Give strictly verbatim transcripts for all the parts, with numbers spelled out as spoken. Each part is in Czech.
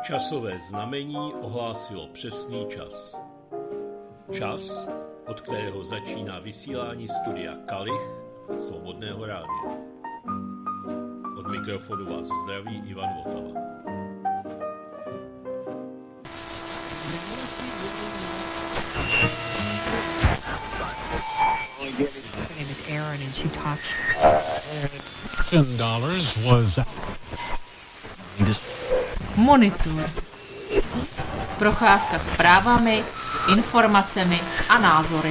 Časové znamení ohlásilo přesný čas. Čas, od kterého začíná vysílání studia Kalich Svobodného rádia. Od mikrofonu vás zdraví Ivan Votava. Monitor. Procházka zprávami, informacemi a názory.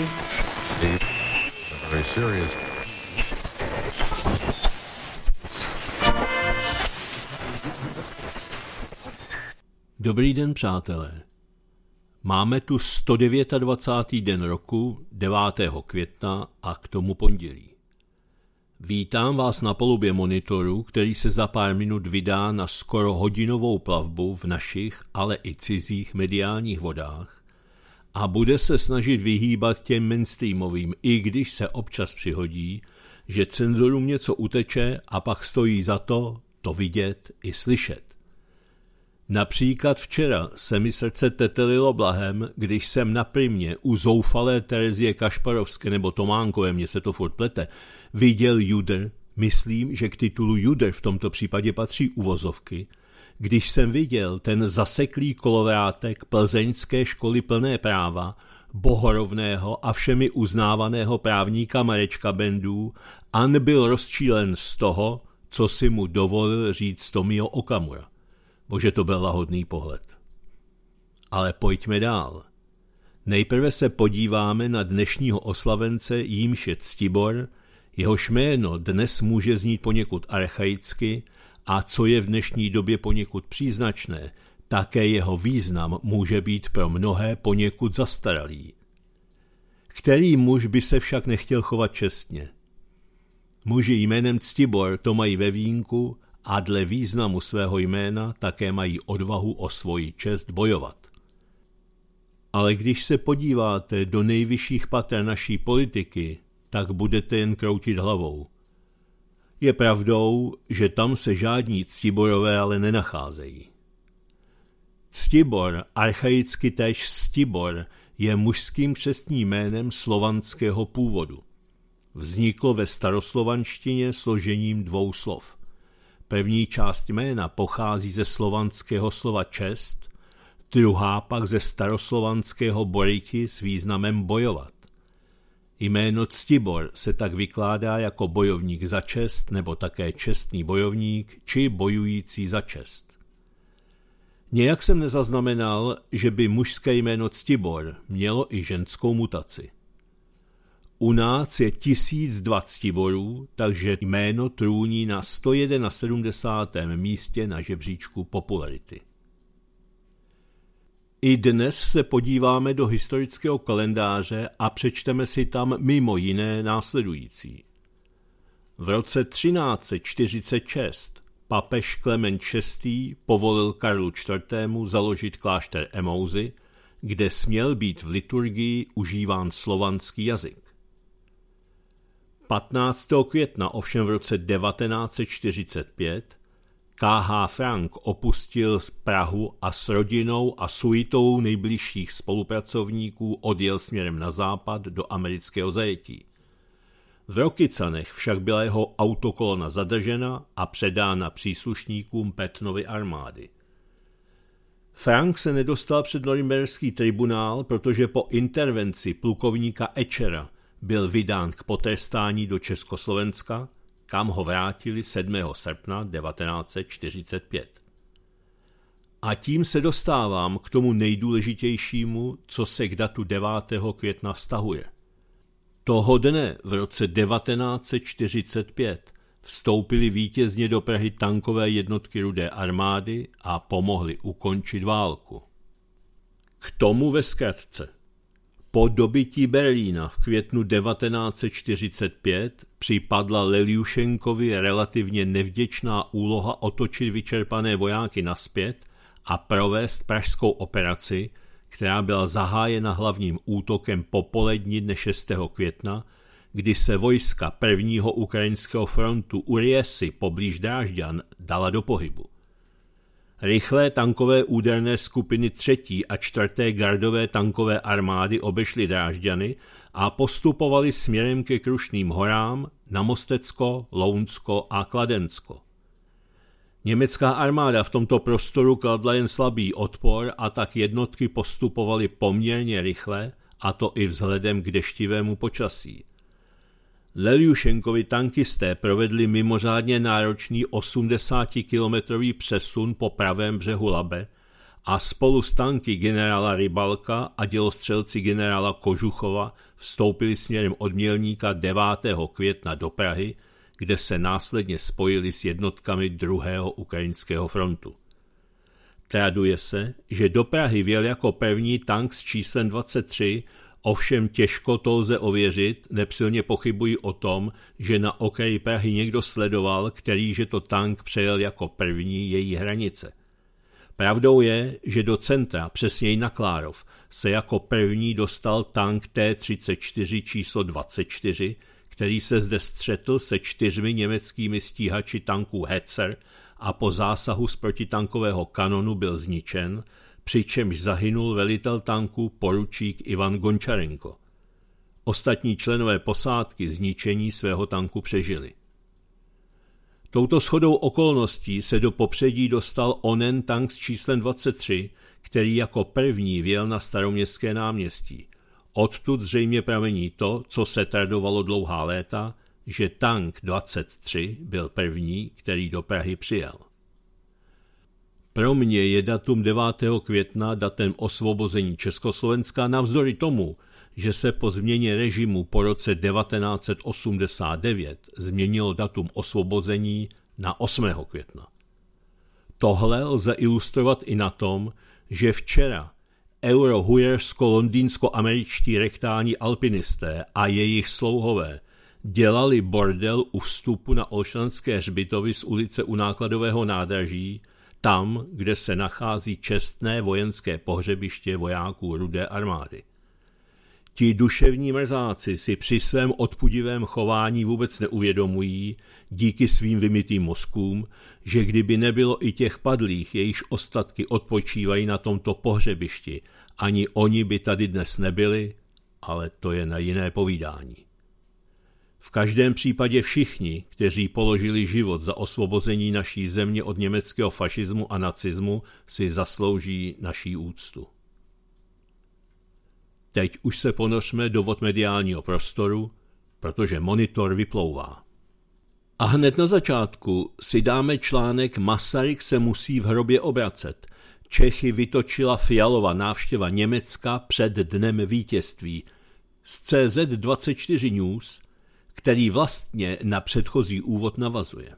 Dobrý den, přátelé. Máme tu sto dvacátý devátý den roku, devátého května a k tomu pondělí. Vítám vás na palubě monitoru, který se za pár minut vydá na skoro hodinovou plavbu v našich, ale i cizích mediálních vodách a bude se snažit vyhýbat těm mainstreamovým, i když se občas přihodí, že cenzorům něco uteče a pak stojí za to, to vidět i slyšet. Například včera se mi srdce tetelilo blahem, když jsem na Primě u zoufalé Terezie Kašparovské nebo Tománkové, mně se to furt plete, viděl juder, myslím, že k titulu juder v tomto případě patří uvozovky, když jsem viděl ten zaseklý kolovrátek plzeňské školy plné práva, bohorovného a všemi uznávaného právníka Marečka Bendů, a nebyl rozčílen z toho, co si mu dovolil říct Tomio Okamura. Bože, to byl lahodný pohled. Ale pojďme dál. Nejprve se podíváme na dnešního oslavence, jímž je Ctibor, jehož jméno dnes může znít poněkud archaicky a co je v dnešní době poněkud příznačné, také jeho význam může být pro mnohé poněkud zastaralý. Který muž by se však nechtěl chovat čestně? Muži jménem Ctibor to mají ve vínku a dle významu svého jména také mají odvahu o svoji čest bojovat. Ale když se podíváte do nejvyšších pater naší politiky, tak budete jen kroutit hlavou. Je pravdou, že tam se žádní Ctiborové ale nenacházejí. Ctibor, archaicky též Stibor, je mužským křestním jménem slovanského původu. Vzniklo ve staroslovanštině složením dvou slov. První část jména pochází ze slovanského slova čest, druhá pak ze staroslovanského boriti s významem bojovat. Jméno Ctibor se tak vykládá jako bojovník za čest nebo také čestný bojovník či bojující za čest. Nějak jsem nezaznamenal, že by mužské jméno Ctibor mělo i ženskou mutaci. U nás je tisíc dva Ctiborů, takže jméno trůní na sto sedmdesátém místě na žebříčku popularity. I dnes se podíváme do historického kalendáře a přečteme si tam mimo jiné následující. V roce třináct set čtyřicet šest papež Klement šestý povolil Karlu čtvrtému založit klášter Emouzy, kde směl být v liturgii užíván slovanský jazyk. patnáctého května ovšem v roce devatenáct set čtyřicet pět K H Frank opustil z Prahu a s rodinou a suitou nejbližších spolupracovníků odjel směrem na západ do amerického zajetí. V Rokycanech však byla jeho autokolona zadržena a předána příslušníkům Petnovy armády. Frank se nedostal před norimberský tribunál, protože po intervenci plukovníka Ečera byl vydán k potrestání do Československa, kam ho vrátili sedmého srpna devatenáct set čtyřicet pět. A tím se dostávám k tomu nejdůležitějšímu, co se k datu devátého května vztahuje. Toho dne v roce devatenáct set čtyřicet pět vstoupili vítězně do Prahy tankové jednotky Rudé armády a pomohli ukončit válku. K tomu ve zkratce. Po dobytí Berlína v květnu devatenáct set čtyřicet pět připadla Leljušenkovi relativně nevděčná úloha otočit vyčerpané vojáky nazpět a provést pražskou operaci, která byla zahájena hlavním útokem popolední dne šestého května, kdy se vojska prvního ukrajinského frontu u Riesy poblíž Drážďan dala do pohybu. Rychlé tankové úderné skupiny třetí a čtvrté gardové tankové armády obešly Drážďany a postupovaly směrem ke Krušným horám na Mostecko, Lounsko a Kladensko. Německá armáda v tomto prostoru kladla jen slabý odpor a tak jednotky postupovaly poměrně rychle, a to i vzhledem k deštivému počasí. Leljušenkovi tankisté provedli mimořádně náročný osmdesátikilometrový přesun po pravém břehu Labe a spolu s tanky generála Rybalka a dělostřelci generála Kožuchova vstoupili směrem od Mělníka devátého května do Prahy, kde se následně spojili s jednotkami druhého ukrajinského frontu. Traduje se, že do Prahy vjel jako první tank s číslem dvacet tři, ovšem těžko to lze ověřit, neb silně pochybují o tom, že na okraji Prahy někdo sledoval, kterýže to tank přejel jako první její hranice. Pravdou je, že do centra, přesněji na Klárov, se jako první dostal tank T třicet čtyři číslo dvacet čtyři, který se zde střetl se čtyřmi německými stíhači tanků Hetzer a po zásahu z protitankového kanonu byl zničen, přičemž zahynul velitel tanku poručík Ivan Gončarenko. Ostatní členové posádky zničení svého tanku přežili. Touto shodou okolností se do popředí dostal onen tank s číslem dvacet tři, který jako první vjel na Staroměstské náměstí. Odtud zřejmě pramení to, co se tradovalo dlouhá léta, že tank dvacet tři byl první, který do Prahy přijel. Pro mě je datum devátého května datem osvobození Československa navzdory tomu, že se po změně režimu po roce devatenáct set osmdesát devět změnilo datum osvobození na osmého května. Tohle lze ilustrovat i na tom, že včera euro-hujersko-londýnsko-američtí rektální alpinisté a jejich slouhové dělali bordel u vstupu na Olšanské hřbitovy z ulice u nákladového nádraží, tam, kde se nachází čestné vojenské pohřebiště vojáků Rudé armády. Ti duševní mrzáci si při svém odpudivém chování vůbec neuvědomují, díky svým vymytým mozkům, že kdyby nebylo i těch padlých, jejichž ostatky odpočívají na tomto pohřebišti, ani oni by tady dnes nebyli, ale to je na jiné povídání. V každém případě všichni, kteří položili život za osvobození naší země od německého fašismu a nacismu, si zaslouží naší úctu. Teď už se ponořme do vod mediálního prostoru, protože monitor vyplouvá. A hned na začátku si dáme článek Masaryk se musí v hrobě obracet. Čechy vytočila Fialova návštěva Německa před dnem vítězství z C Z dvacet čtyři News, který vlastně na předchozí úvod navazuje.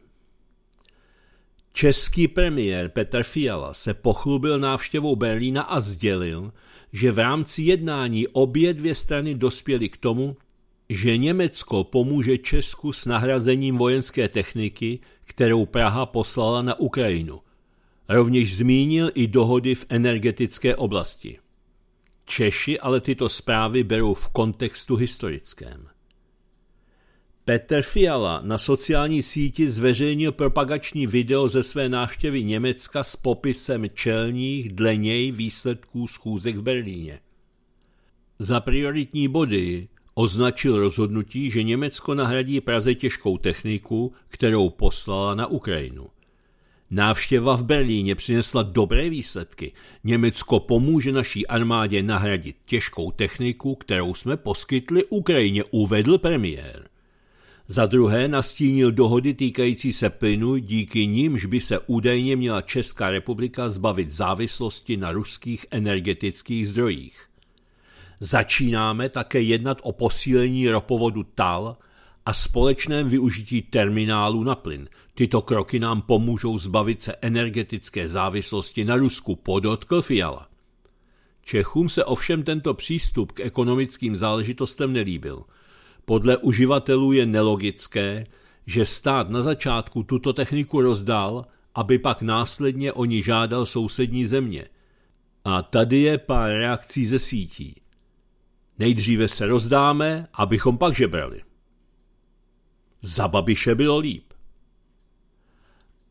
Český premiér Petr Fiala se pochlubil návštěvou Berlína a sdělil, že v rámci jednání obě dvě strany dospěly k tomu, že Německo pomůže Česku s nahrazením vojenské techniky, kterou Praha poslala na Ukrajinu. Rovněž zmínil i dohody v energetické oblasti. Češi ale tyto zprávy berou v kontextu historickém. Petr Fiala na sociální síti zveřejnil propagační video ze své návštěvy Německa s popisem čelních dle něj výsledků schůzek v Berlíně. Za prioritní body označil rozhodnutí, že Německo nahradí Praze těžkou techniku, kterou poslala na Ukrajinu. Návštěva v Berlíně přinesla dobré výsledky. Německo pomůže naší armádě nahradit těžkou techniku, kterou jsme poskytli Ukrajině, uvedl premiér. Za druhé nastínil dohody týkající se plynu, díky nimž by se údajně měla Česká republika zbavit závislosti na ruských energetických zdrojích. Začínáme také jednat o posílení ropovodu T A L a společném využití terminálu na plyn. Tyto kroky nám pomůžou zbavit se energetické závislosti na Rusku, podotkl Fiala. Čechům se ovšem tento přístup k ekonomickým záležitostem nelíbil. Podle uživatelů je nelogické, že stát na začátku tuto techniku rozdal, aby pak následně o ní žádal sousední země. A tady je pár reakcí ze sítí. Nejdříve se rozdáme, abychom pak žebrali. Za Babiše bylo líp.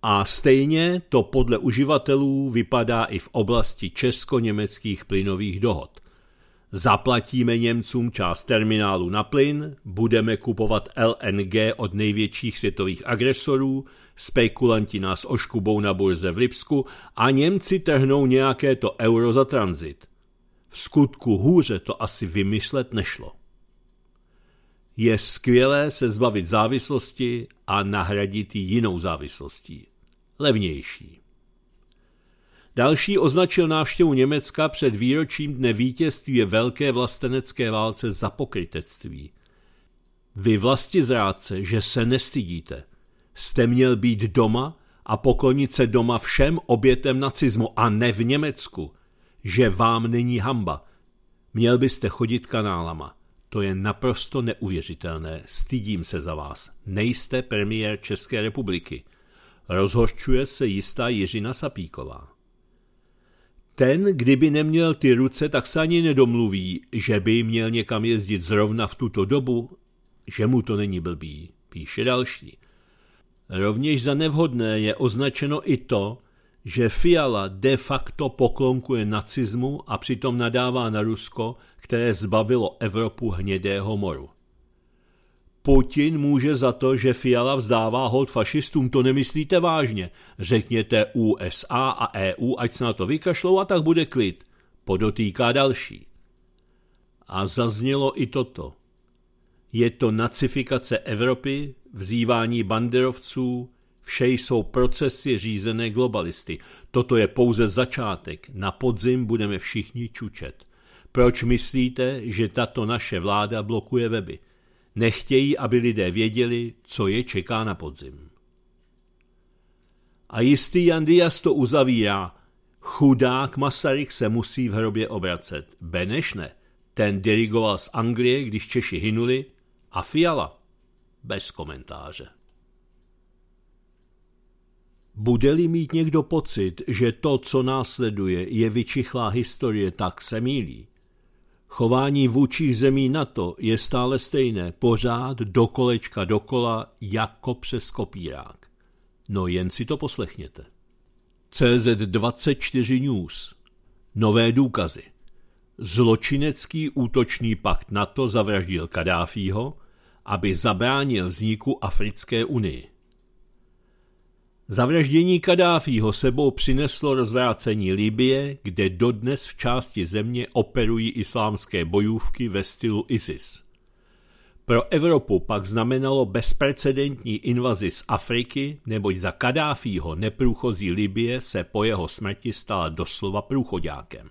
A stejně to podle uživatelů vypadá i v oblasti česko-německých plynových dohod. Zaplatíme Němcům část terminálu na plyn, budeme kupovat L N G od největších světových agresorů, spekulanti nás oškubou na burze v Lipsku a Němci trhnou nějaké to euro za tranzit. V skutku hůře to asi vymyslet nešlo. Je skvělé se zbavit závislosti a nahradit ji jinou závislostí. Levnější. Další označil návštěvu Německa před výročím dne vítězství ve velké vlastenecké válce za pokrytectví. Vy vlastizrádce, že se nestydíte. Jste měl být doma a poklonit se doma všem obětem nacismu a ne v Německu. Že vám není hanba. Měl byste chodit kanálama. To je naprosto neuvěřitelné. Stydím se za vás. Nejste premiér České republiky. Rozhořčuje se jistá Jiřina Sapíková. Ten, kdyby neměl ty ruce, tak se ani nedomluví, že by měl někam jezdit zrovna v tuto dobu, že mu to není blbý, píše další. Rovněž za nevhodné je označeno i to, že Fiala de facto poklonkuje nacismu a přitom nadává na Rusko, které zbavilo Evropu hnědého moru. Putin může za to, že Fiala vzdává hold fašistům, to nemyslíte vážně. Řekněte U S A a E U, ať se na to vykašlou a tak bude klid, podotýká další. A zaznělo i toto. Je to nacifikace Evropy, vzývání banderovců, vše jsou procesy řízené globalisty. Toto je pouze začátek, na podzim budeme všichni čučet. Proč myslíte, že tato naše vláda blokuje weby? Nechtějí, aby lidé věděli, co je čeká na podzim. A jistý Jan Diaz to uzavírá. Chudák Masaryk se musí v hrobě obracet. Beneš ne. Ten dirigoval z Anglie, když Češi hynuli, a Fiala bez komentáře. Bude-li mít někdo pocit, že to, co následuje, je vyčichlá historie, tak se mýlí. Chování vůdčích zemí NATO je stále stejné, pořád do kolečka dokola, jako přes kopírák. No jen si to poslechněte. C Z dvacet čtyři News. Nové důkazy. Zločinecký útočný pakt NATO zavraždil Kaddáfího, aby zabránil vzniku Africké unii. Zavraždění Kaddáfího sebou přineslo rozvrácení Libye, kde dodnes v části země operují islámské bojůvky ve stylu ISIS. Pro Evropu pak znamenalo bezprecedentní invazi z Afriky, neboť za Kaddáfího neprůchozí Libye se po jeho smrti stala doslova průchoďákem.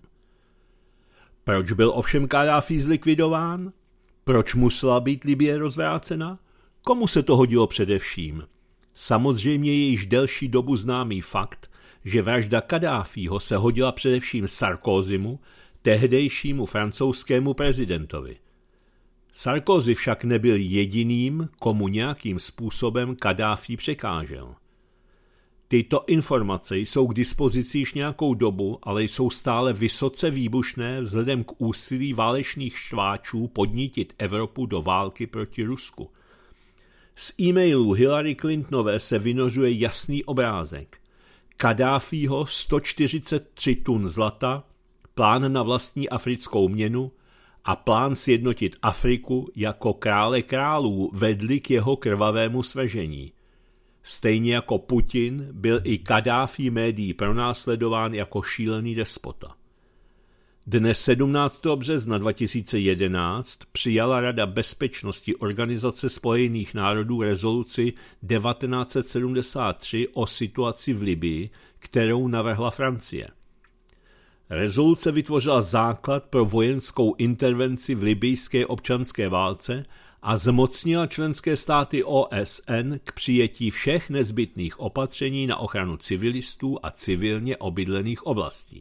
Proč byl ovšem Kaddáfí zlikvidován? Proč musela být Libye rozvrácena? Komu se to hodilo především? Samozřejmě je již delší dobu známý fakt, že vražda Kaddáfího se hodila především Sarkozymu, tehdejšímu francouzskému prezidentovi. Sarkozy však nebyl jediným, komu nějakým způsobem Kaddáfí překážel. Tyto informace jsou k dispozici již nějakou dobu, ale jsou stále vysoce výbušné vzhledem k úsilí válečných štváčů podnítit Evropu do války proti Rusku. Z e-mailů Hillary Clintonové se vynořuje jasný obrázek. Kaddáfího sto čtyřicet tři tun zlata, plán na vlastní africkou měnu a plán sjednotit Afriku jako krále králů vedli k jeho krvavému svržení. Stejně jako Putin byl i Kaddáfí médií pronásledován jako šílený despota. Dne sedmnáctého března dva tisíce jedenáct přijala Rada bezpečnosti Organizace spojených národů rezoluci devatenáct set sedmdesát tři o situaci v Libyi, kterou navrhla Francie. Rezoluce vytvořila základ pro vojenskou intervenci v libyjské občanské válce a zmocnila členské státy O S N k přijetí všech nezbytných opatření na ochranu civilistů a civilně obydlených oblastí.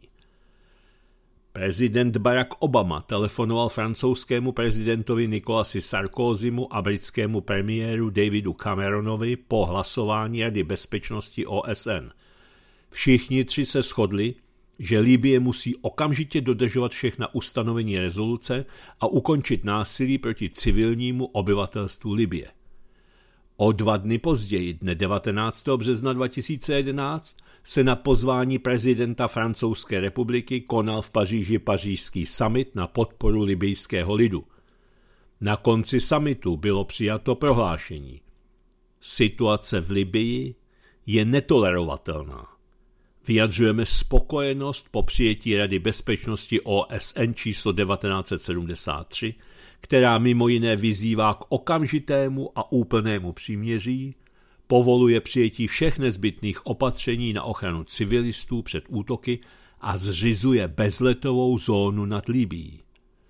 Prezident Barack Obama telefonoval francouzskému prezidentovi Nicolasi Sarkozymu a britskému premiéru Davidu Cameronovi po hlasování Rady bezpečnosti O S N. Všichni tři se shodli, že Libye musí okamžitě dodržovat všechna ustanovení rezoluce a ukončit násilí proti civilnímu obyvatelstvu Libye. O dva dny později, dne devatenáctého března dva tisíce jedenáct, se na pozvání prezidenta Francouzské republiky konal v Paříži pařížský summit na podporu libyjského lidu. Na konci summitu bylo přijato prohlášení. Situace v Libyi je netolerovatelná. Vyjadřujeme spokojenost po přijetí Rady bezpečnosti O S N číslo devatenáct set sedmdesát tři, která mimo jiné vyzývá k okamžitému a úplnému příměří, povoluje přijetí všech nezbytných opatření na ochranu civilistů před útoky a zřizuje bezletovou zónu nad Libyí.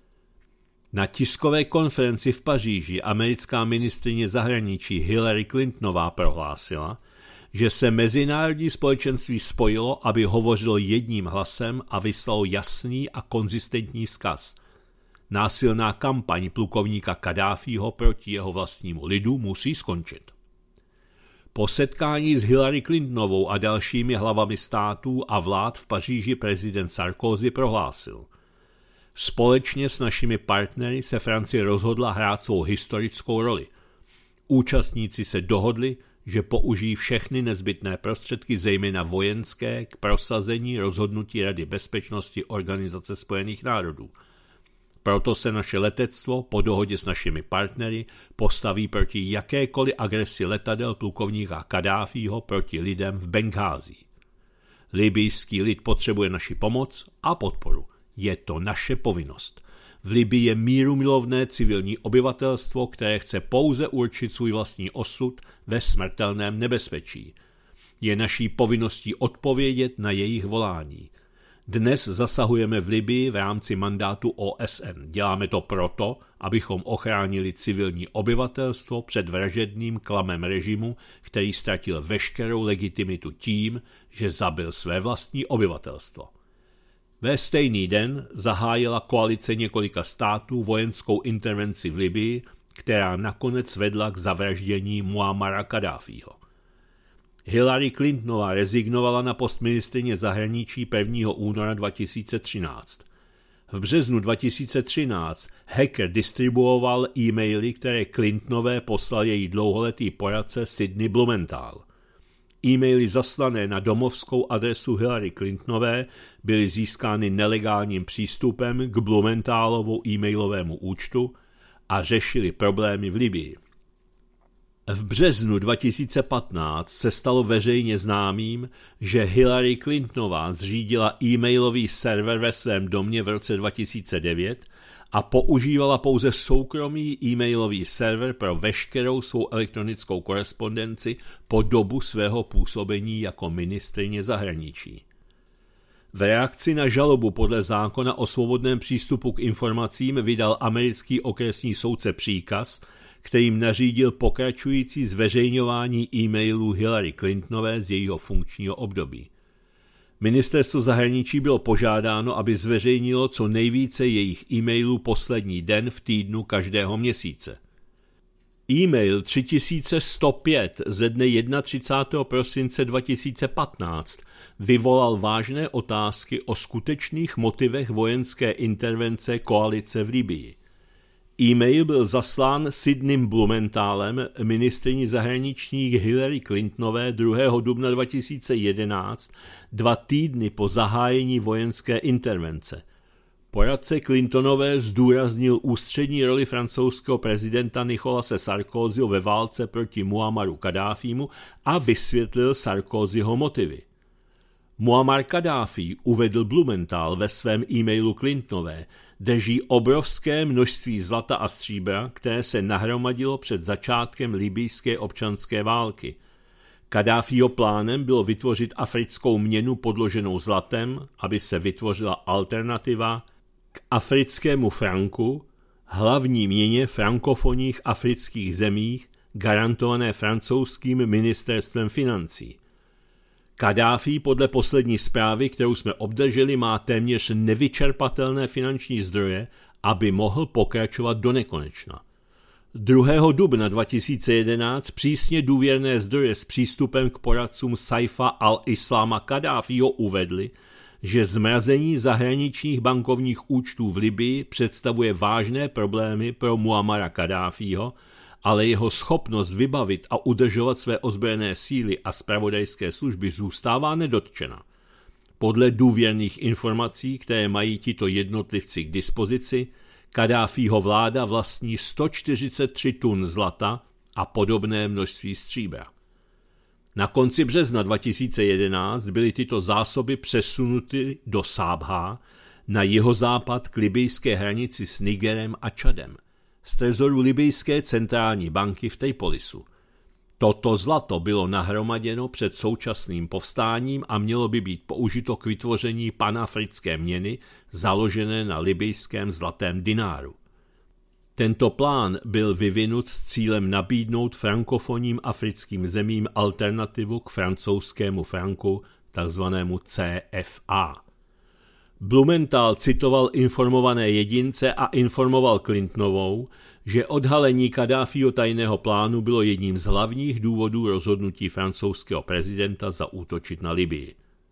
Na tiskové konferenci v Paříži americká ministryně zahraničí Hillary Clintonová prohlásila, že se mezinárodní společenství spojilo, aby hovořilo jedním hlasem a vyslalo jasný a konzistentní vzkaz. Násilná kampaň plukovníka Kaddáfího proti jeho vlastnímu lidu musí skončit. Po setkání s Hillary Clintonovou a dalšími hlavami států a vlád v Paříži prezident Sarkozy prohlásil: Společně s našimi partnery se Francie rozhodla hrát svou historickou roli. Účastníci se dohodli, že použijí všechny nezbytné prostředky, zejména vojenské, k prosazení rozhodnutí Rady bezpečnosti Organizace spojených národů. Proto se naše letectvo po dohodě s našimi partnery postaví proti jakékoliv agresi letadel plukovníka Kaddáfího proti lidem v Benghází. Libyjský lid potřebuje naši pomoc a podporu. Je to naše povinnost. V Libyi je mírumilovné civilní obyvatelstvo, které chce pouze určit svůj vlastní osud ve smrtelném nebezpečí. Je naší povinností odpovědět na jejich volání. Dnes zasahujeme v Libyi v rámci mandátu O S N. Děláme to proto, abychom ochránili civilní obyvatelstvo před vražedným klamem režimu, který ztratil veškerou legitimitu tím, že zabil své vlastní obyvatelstvo. Ve stejný den zahájila koalice několika států vojenskou intervenci v Libyi, která nakonec vedla k zavraždění Muammara Kaddáfího. Hillary Clintonová rezignovala na post ministryně zahraničí prvního února dva tisíce třináct. V březnu dva tisíce třináct hacker distribuoval e-maily, které Clintonové poslal její dlouholetý poradce Sidney Blumenthal. E-maily zaslané na domovskou adresu Hillary Clintonové byly získány nelegálním přístupem k Blumenthálovu e-mailovému účtu a řešily problémy v Libyi. V březnu dva tisíce patnáct se stalo veřejně známým, že Hillary Clintonová zřídila e-mailový server ve svém domě v roce dva tisíce devět a používala pouze soukromý e-mailový server pro veškerou svou elektronickou korespondenci po dobu svého působení jako ministryně zahraničí. V reakci na žalobu podle zákona o svobodném přístupu k informacím vydal americký okresní soudce příkaz, kterým nařídil pokračující zveřejňování e-mailů Hillary Clintonové z jejího funkčního období. Ministerstvo zahraničí bylo požádáno, aby zveřejnilo co nejvíce jejich e-mailů poslední den v týdnu každého měsíce. E-mail tři tisíce sto pět ze dne třicátého prvního prosince dva tisíce patnáct vyvolal vážné otázky o skutečných motivech vojenské intervence koalice v Libyi. E-mail byl zaslán Sidneym Blumenthalem, ministryni zahraničních Hillary Clintonové druhého dubna dva tisíce jedenáct, dva týdny po zahájení vojenské intervence. Poradce Clintonové zdůraznil ústřední roli francouzského prezidenta Nicolase Sarkozyho ve válce proti Muammaru Kaddáfímu a vysvětlil Sarkozyho motivy. Muammar Kaddáfí, uvedl Blumenthal ve svém e-mailu Clintonové, drží obrovské množství zlata a stříbra, které se nahromadilo před začátkem libyjské občanské války. Kaddáfího plánem bylo vytvořit africkou měnu podloženou zlatem, aby se vytvořila alternativa k africkému franku, hlavní měně frankofonních afrických zemích, garantované francouzským ministerstvem financí. Kaddáfí podle poslední zprávy, kterou jsme obdrželi, má téměř nevyčerpatelné finanční zdroje, aby mohl pokračovat do nekonečna. druhého dubna dva tisíce jedenáct přísně důvěrné zdroje s přístupem k poradcům Saifa al-Isláma Kaddáfího uvedly, že zmrazení zahraničních bankovních účtů v Libyi představuje vážné problémy pro Muammara Kaddáfího ale jeho schopnost vybavit a udržovat své ozbrojené síly a zpravodajské služby zůstává nedotčena. Podle důvěrných informací, které mají tito jednotlivci k dispozici, Kaddáfího vláda vlastní sto čtyřicet tři tun zlata a podobné množství stříbra. Na konci března dva tisíce jedenáct byly tyto zásoby přesunuty do Sábhá na jihozápad k libyjské hranici s Nigerem a Čadem, z trezoru libyjské centrální banky v Tripolisu. Toto zlato bylo nahromaděno před současným povstáním a mělo by být použito k vytvoření panafrické měny založené na libyjském zlatém dináru. Tento plán byl vyvinut s cílem nabídnout frankofonním africkým zemím alternativu k francouzskému franku, takzvanému C F A. Blumenthal citoval informované jedince a informoval Clintonovou, že odhalení Kaddáfího tajného plánu bylo jedním z hlavních důvodů rozhodnutí francouzského prezidenta zaútočit na Libyi.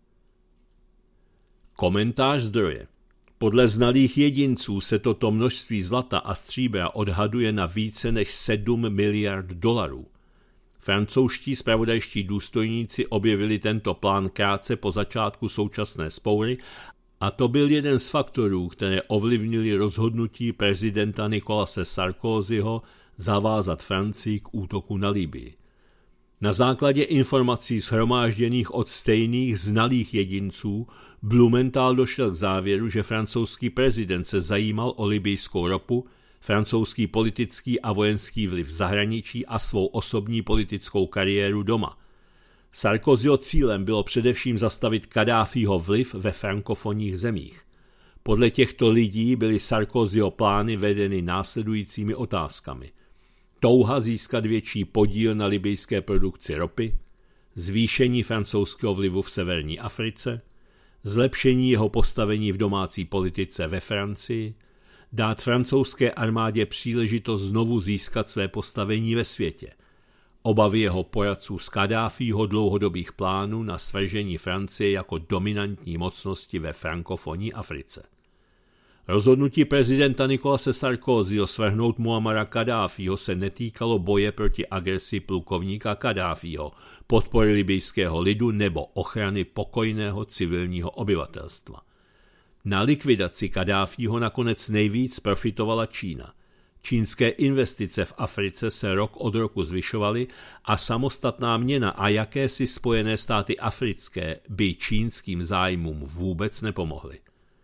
Komentář zdroje. Podle znalých jedinců se toto množství zlata a stříbra odhaduje na více než sedm miliard dolarů. Francouzští zpravodajští důstojníci objevili tento plán krátce po začátku současné vzpoury a to byl jeden z faktorů, které ovlivnili rozhodnutí prezidenta Nicolase Sarkozyho zavázat Francii k útoku na Libyi. Na základě informací shromážděných od stejných znalých jedinců Blumenthal došel k závěru, že francouzský prezident se zajímal o libyjskou ropu, francouzský politický a vojenský vliv v zahraničí a svou osobní politickou kariéru doma. Sarkozyho cílem bylo především zastavit Kaddáfího vliv ve frankofonních zemích. Podle těchto lidí byly Sarkozyho plány vedeny následujícími otázkami. Touha získat větší podíl na libyjské produkci ropy, zvýšení francouzského vlivu v severní Africe, zlepšení jeho postavení v domácí politice ve Francii, dát francouzské armádě příležitost znovu získat své postavení ve světě, obavy jeho poradců z Kaddáfího dlouhodobých plánů na svržení Francie jako dominantní mocnosti ve frankofonní Africe. Rozhodnutí prezidenta Nicolase Sarkozyho svrhnout Muammara Kaddáfího se netýkalo boje proti agresi plukovníka Kaddáfího, podpory libyjského lidu nebo ochrany pokojného civilního obyvatelstva. Na likvidaci Kaddáfího nakonec nejvíc profitovala Čína. Čínské investice v Africe se rok od roku zvyšovaly a samostatná měna a jakési Spojené státy africké by čínským zájmům vůbec nepomohly.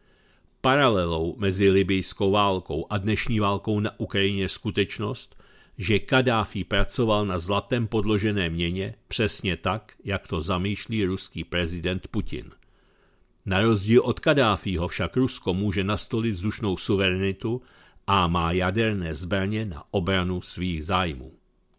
Paralelou mezi libyjskou válkou a dnešní válkou na Ukrajině je skutečnost, že Kaddáfí pracoval na zlatem podložené měně přesně tak, jak to zamýšlí ruský prezident Putin. Na rozdíl od Kaddáfího však Rusko může nastolit vzdušnou suverenitu a má jaderné zbraně na obranu svých zájmů.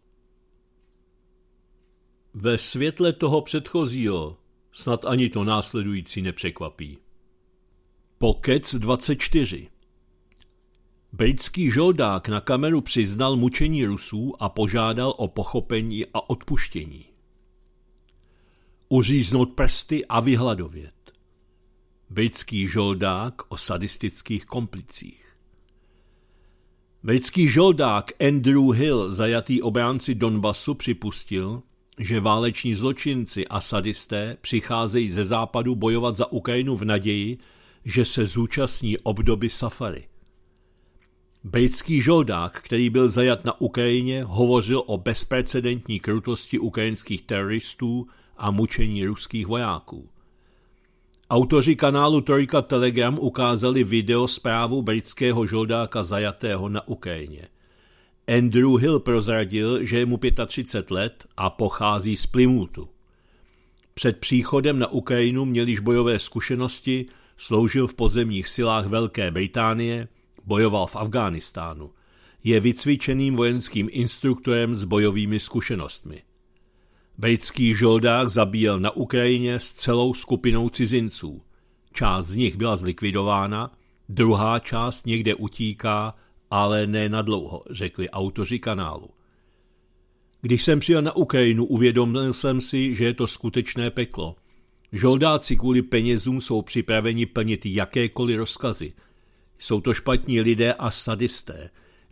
Ve světle toho předchozího snad ani to následující nepřekvapí. Pokec dvacet čtyři. Britský žoldák na kameru přiznal mučení Rusů a požádal o pochopení a odpuštění. Uříznout prsty a vyhladovět. Britský žoldák o sadistických komplicích. Britský žoldák Andrew Hill, zajatý obránci Donbasu, připustil, že váleční zločinci a sadisté přicházejí ze západu bojovat za Ukrajinu v naději, že se zúčastní obdoby safari. Britský žoldák, který byl zajat na Ukrajině, hovořil o bezprecedentní krutosti ukrajinských teroristů a mučení ruských vojáků. Autoři kanálu Trojka Telegram ukázali video zprávu britského žoldáka zajatého na Ukrajině. Andrew Hill prozradil, že je mu třicet pět let a pochází z Plymouthu. Před příchodem na Ukrajinu měl již bojové zkušenosti, sloužil v pozemních silách Velké Británie, bojoval v Afghánistánu. Je vycvičeným vojenským instruktorem s bojovými zkušenostmi. Britský žoldák zabíjel na Ukrajině s celou skupinou cizinců. Část z nich byla zlikvidována, druhá část někde utíká, ale ne nadlouho, řekli autoři kanálu. Když jsem přijel na Ukrajinu, uvědomil jsem si, že je to skutečné peklo. Žoldáci kvůli penězům jsou připraveni plnit jakékoliv rozkazy. Jsou to špatní lidé a sadisté.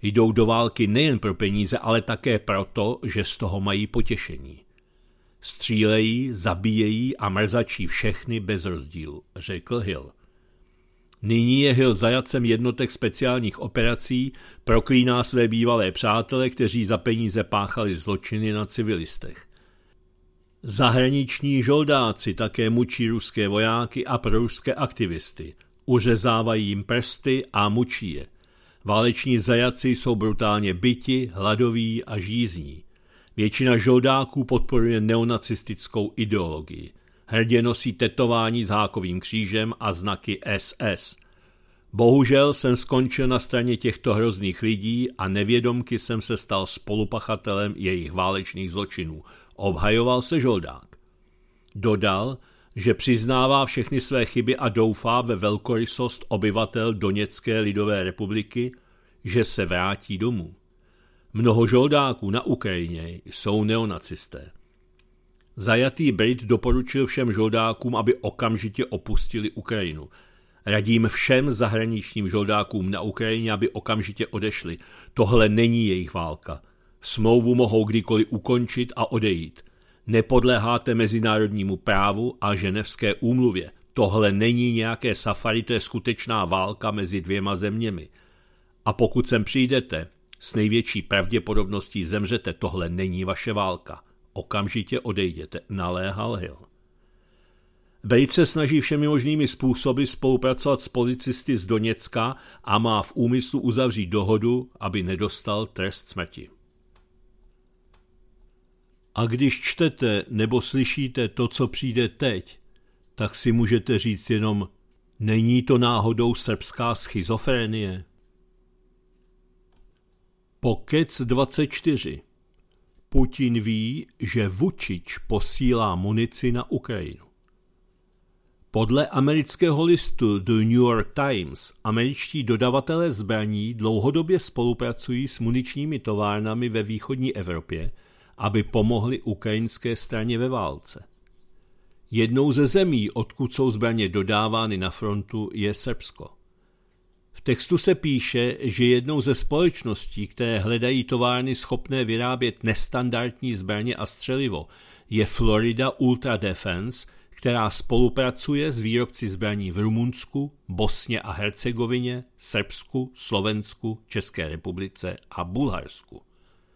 Jdou do války nejen pro peníze, ale také proto, že z toho mají potěšení. Střílejí, zabíjejí a mrzačí všechny bez rozdílu, řekl Hill. Nyní je Hill zajatcem jednotek speciálních operací, proklíná své bývalé přátele, kteří za peníze páchali zločiny na civilistech. Zahraniční žoldáci také mučí ruské vojáky a proruské aktivisty. Uřezávají jim prsty a mučí je. Váleční zajatci jsou brutálně byti, hladoví a žízní. Většina žoldáků podporuje neonacistickou ideologii. Hrdě nosí tetování s hákovým křížem a znaky S S. Bohužel jsem skončil na straně těchto hrozných lidí a nevědomky jsem se stal spolupachatelem jejich válečných zločinů. Obhajoval se žoldák. Dodal, že přiznává všechny své chyby a doufá ve velkorysost obyvatel Doněcké lidové republiky, že se vrátí domů. Mnoho žoldáků na Ukrajině jsou neonacisté. Zajatý Brit doporučil všem žoldákům, aby okamžitě opustili Ukrajinu. Radím všem zahraničním žoldákům na Ukrajině, aby okamžitě odešli. Tohle není jejich válka. Smlouvu mohou kdykoliv ukončit a odejít. Nepodléháte mezinárodnímu právu a ženevské úmluvě. Tohle není nějaké safari, to je skutečná válka mezi dvěma zeměmi. A pokud sem přijdete, s největší pravděpodobností zemřete, tohle není vaše válka. Okamžitě odejděte, naléhal Hill. Bejt se snaží všemi možnými způsoby spolupracovat s policisty z Doněcka a má v úmyslu uzavřít dohodu, aby nedostal trest smrti. A když čtete nebo slyšíte to, co přijde teď, tak si můžete říct jenom, není to náhodou srbská schizofrenie? Pokec dvacet čtyři. Putin ví, že Vučić posílá munici na Ukrajinu. Podle amerického listu The New York Times američtí dodavatelé zbraní dlouhodobě spolupracují s muničními továrnami ve východní Evropě, aby pomohli ukrajinské straně ve válce. Jednou ze zemí, odkud jsou zbraně dodávány na frontu, je Srbsko. V textu se píše, že jednou ze společností, které hledají továrny schopné vyrábět nestandardní zbraně a střelivo, je Florida Ultra Defense, která spolupracuje s výrobci zbraní v Rumunsku, Bosně a Hercegovině, Srbsku, Slovensku, České republice a Bulharsku.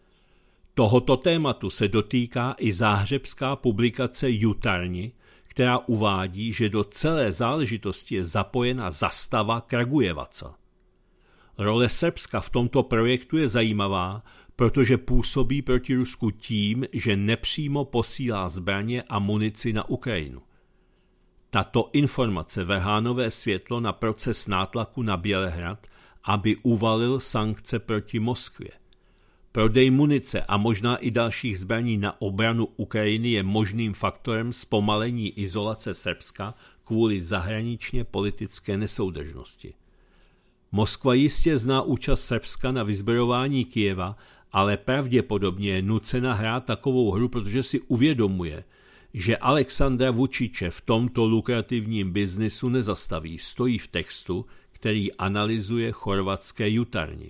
Tohoto tématu se dotýká i záhřebská publikace Jutarnyi, která uvádí, že do celé záležitosti je zapojena zastava Kragujevaca. Role Srbska v tomto projektu je zajímavá, protože působí proti Rusku tím, že nepřímo posílá zbraně a munici na Ukrajinu. Tato informace vrhá nové světlo na proces nátlaku na Bělehrad, aby uvalil sankce proti Moskvě. Prodej munice a možná i dalších zbraní na obranu Ukrajiny je možným faktorem zpomalení izolace Srbska kvůli zahraničně politické nesoudržnosti. Moskva jistě zná účast Srbska na vyzbrojování Kyjeva, ale pravděpodobně je nucena hrát takovou hru, protože si uvědomuje, že Alexandra Vučiće v tomto lukrativním biznisu nezastaví, stojí v textu, který analyzuje chorvatské Jutarnyi.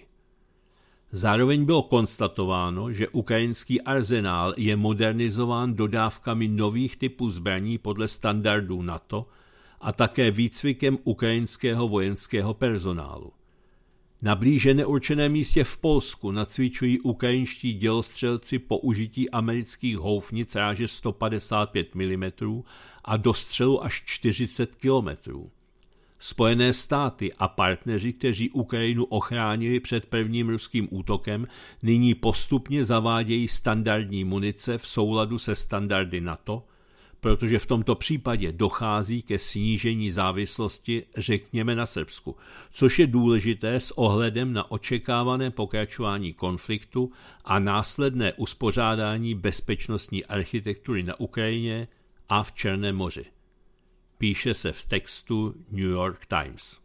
Zároveň bylo konstatováno, že ukrajinský arzenál je modernizován dodávkami nových typů zbraní podle standardů NATO a také výcvikem ukrajinského vojenského personálu. Na blíže neurčeném místě v Polsku nacvičují ukrajinští dělostřelci použití amerických houfnic ráže sto padesát pět milimetrů a dostřelu až čtyřicet kilometrů. Spojené státy a partneři, kteří Ukrajinu ochránili před prvním ruským útokem, nyní postupně zavádějí standardní munice v souladu se standardy NATO, protože v tomto případě dochází ke snížení závislosti, řekněme, na Srbsku, což je důležité s ohledem na očekávané pokračování konfliktu a následné uspořádání bezpečnostní architektury na Ukrajině a v Černém moři. Píše se v textu New York Times.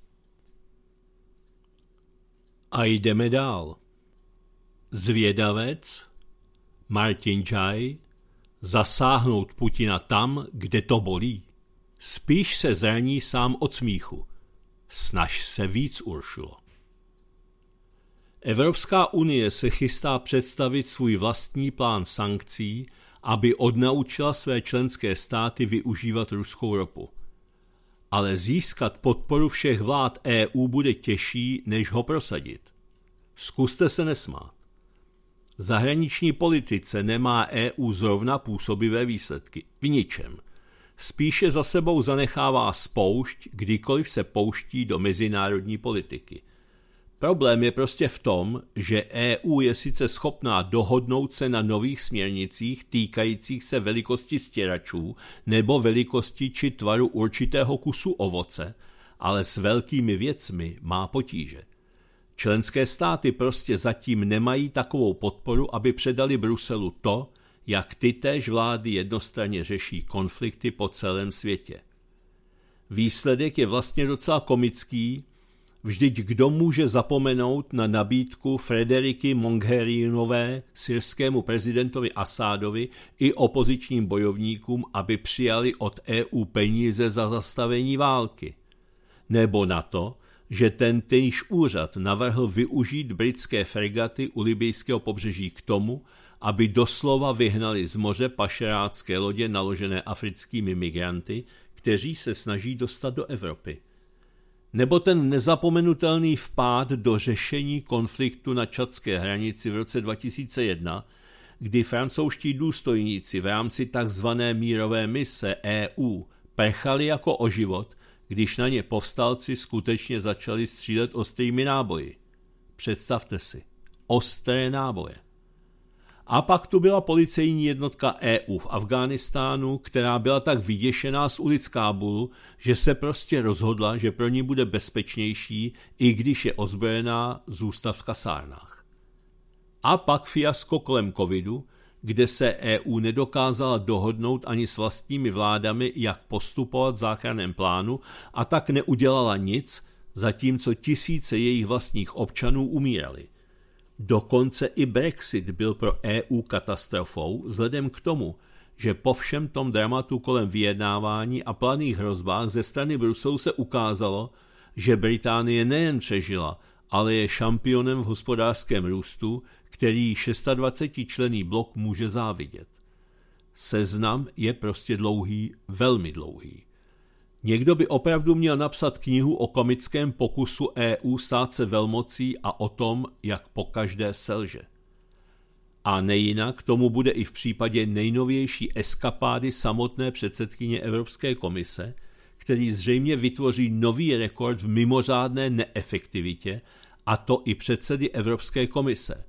A jdeme dál. Zvědavec Martin Čaj zasáhnout Putina tam, kde to bolí. Spíš se zraní sám od smíchu. Snaž se víc, Uršulo. Evropská unie se chystá představit svůj vlastní plán sankcí, aby odnaučila své členské státy využívat ruskou ropu. Ale získat podporu všech vlád E U bude těžší, než ho prosadit. Zkuste se nesmát. V zahraniční politice nemá E U zrovna působivé výsledky. V ničem. Spíše za sebou zanechává spoušť, kdykoliv se pouští do mezinárodní politiky. Problém je prostě v tom, že E U je sice schopná dohodnout se na nových směrnicích týkajících se velikosti stěračů nebo velikosti či tvaru určitého kusu ovoce, ale s velkými věcmi má potíže. Členské státy prostě zatím nemají takovou podporu, aby předali Bruselu to, jak tytéž vlády jednostranně řeší konflikty po celém světě. Výsledek je vlastně docela komický. Vždyť kdo může zapomenout na nabídku Frederiky Mogherinové syrskému prezidentovi Asádovi i opozičním bojovníkům, aby přijali od E U peníze za zastavení války? Nebo na to, že tentýž úřad navrhl využít britské fregaty u libyjského pobřeží k tomu, aby doslova vyhnali z moře pašerácké lodě naložené africkými migranty, kteří se snaží dostat do Evropy. Nebo ten nezapomenutelný vpád do řešení konfliktu na čadské hranici v roce dva tisíce jedna, kdy francouzští důstojníci v rámci takzvané mírové mise E U prchali jako o život, když na ně povstalci skutečně začali střílet ostrými náboji. Představte si, ostré náboje. A pak tu byla policejní jednotka E U v Afghánistánu, která byla tak vyděšená z ulic Kábulu, že se prostě rozhodla, že pro ní bude bezpečnější, i když je ozbrojená, zůstat v kasárnách. A pak fiasko kolem covidu, kde se E U nedokázala dohodnout ani s vlastními vládami, jak postupovat v záchranném plánu, a tak neudělala nic, zatímco tisíce jejich vlastních občanů umírali. Dokonce i Brexit byl pro E U katastrofou vzhledem k tomu, že po všem tom dramatu kolem vyjednávání a planých hrozbách ze strany Bruselu se ukázalo, že Británie nejen přežila, ale je šampionem v hospodářském růstu, který dvacetišestičlenný blok může závidět. Seznam je prostě dlouhý, velmi dlouhý. Někdo by opravdu měl napsat knihu o komickém pokusu E U stát se velmocí a o tom, jak pokaždé selže. A nejinak tomu bude i v případě nejnovější eskapády samotné předsedkyně Evropské komise, který zřejmě vytvoří nový rekord v mimořádné neefektivitě, a to i předsedy Evropské komise.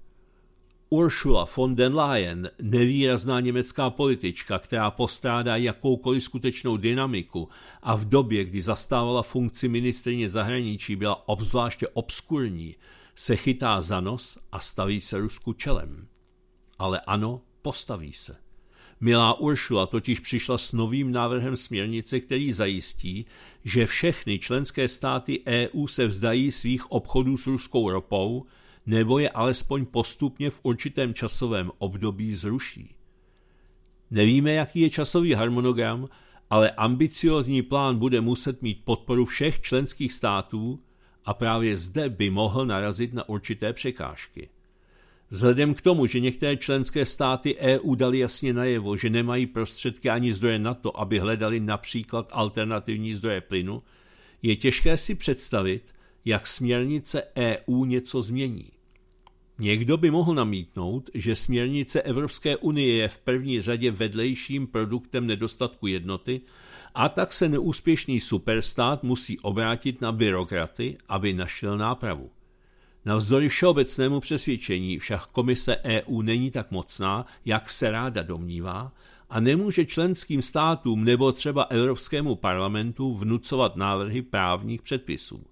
Ursula von der Leyen, nevýrazná německá politička, která postrádá jakoukoliv skutečnou dynamiku a v době, kdy zastávala funkci ministryně zahraničí, byla obzvláště obskurní, se chytá za nos a staví se Rusku čelem. Ale ano, postaví se. Milá Ursula totiž přišla s novým návrhem směrnice, který zajistí, že všechny členské státy E U se vzdají svých obchodů s ruskou ropou, nebo je alespoň postupně v určitém časovém období zruší. Nevíme, jaký je časový harmonogram, ale ambiciózní plán bude muset mít podporu všech členských států a právě zde by mohl narazit na určité překážky. Vzhledem k tomu, že některé členské státy E U dali jasně najevo, že nemají prostředky ani zdroje na to, aby hledali například alternativní zdroje plynu, je těžké si představit, jak směrnice E U něco změní. Někdo by mohl namítnout, že směrnice Evropské unie je v první řadě vedlejším produktem nedostatku jednoty, a tak se neúspěšný superstát musí obrátit na byrokraty, aby našel nápravu. Navzdory všeobecnému přesvědčení však komise E U není tak mocná, jak se ráda domnívá, a nemůže členským státům nebo třeba Evropskému parlamentu vnucovat návrhy právních předpisů.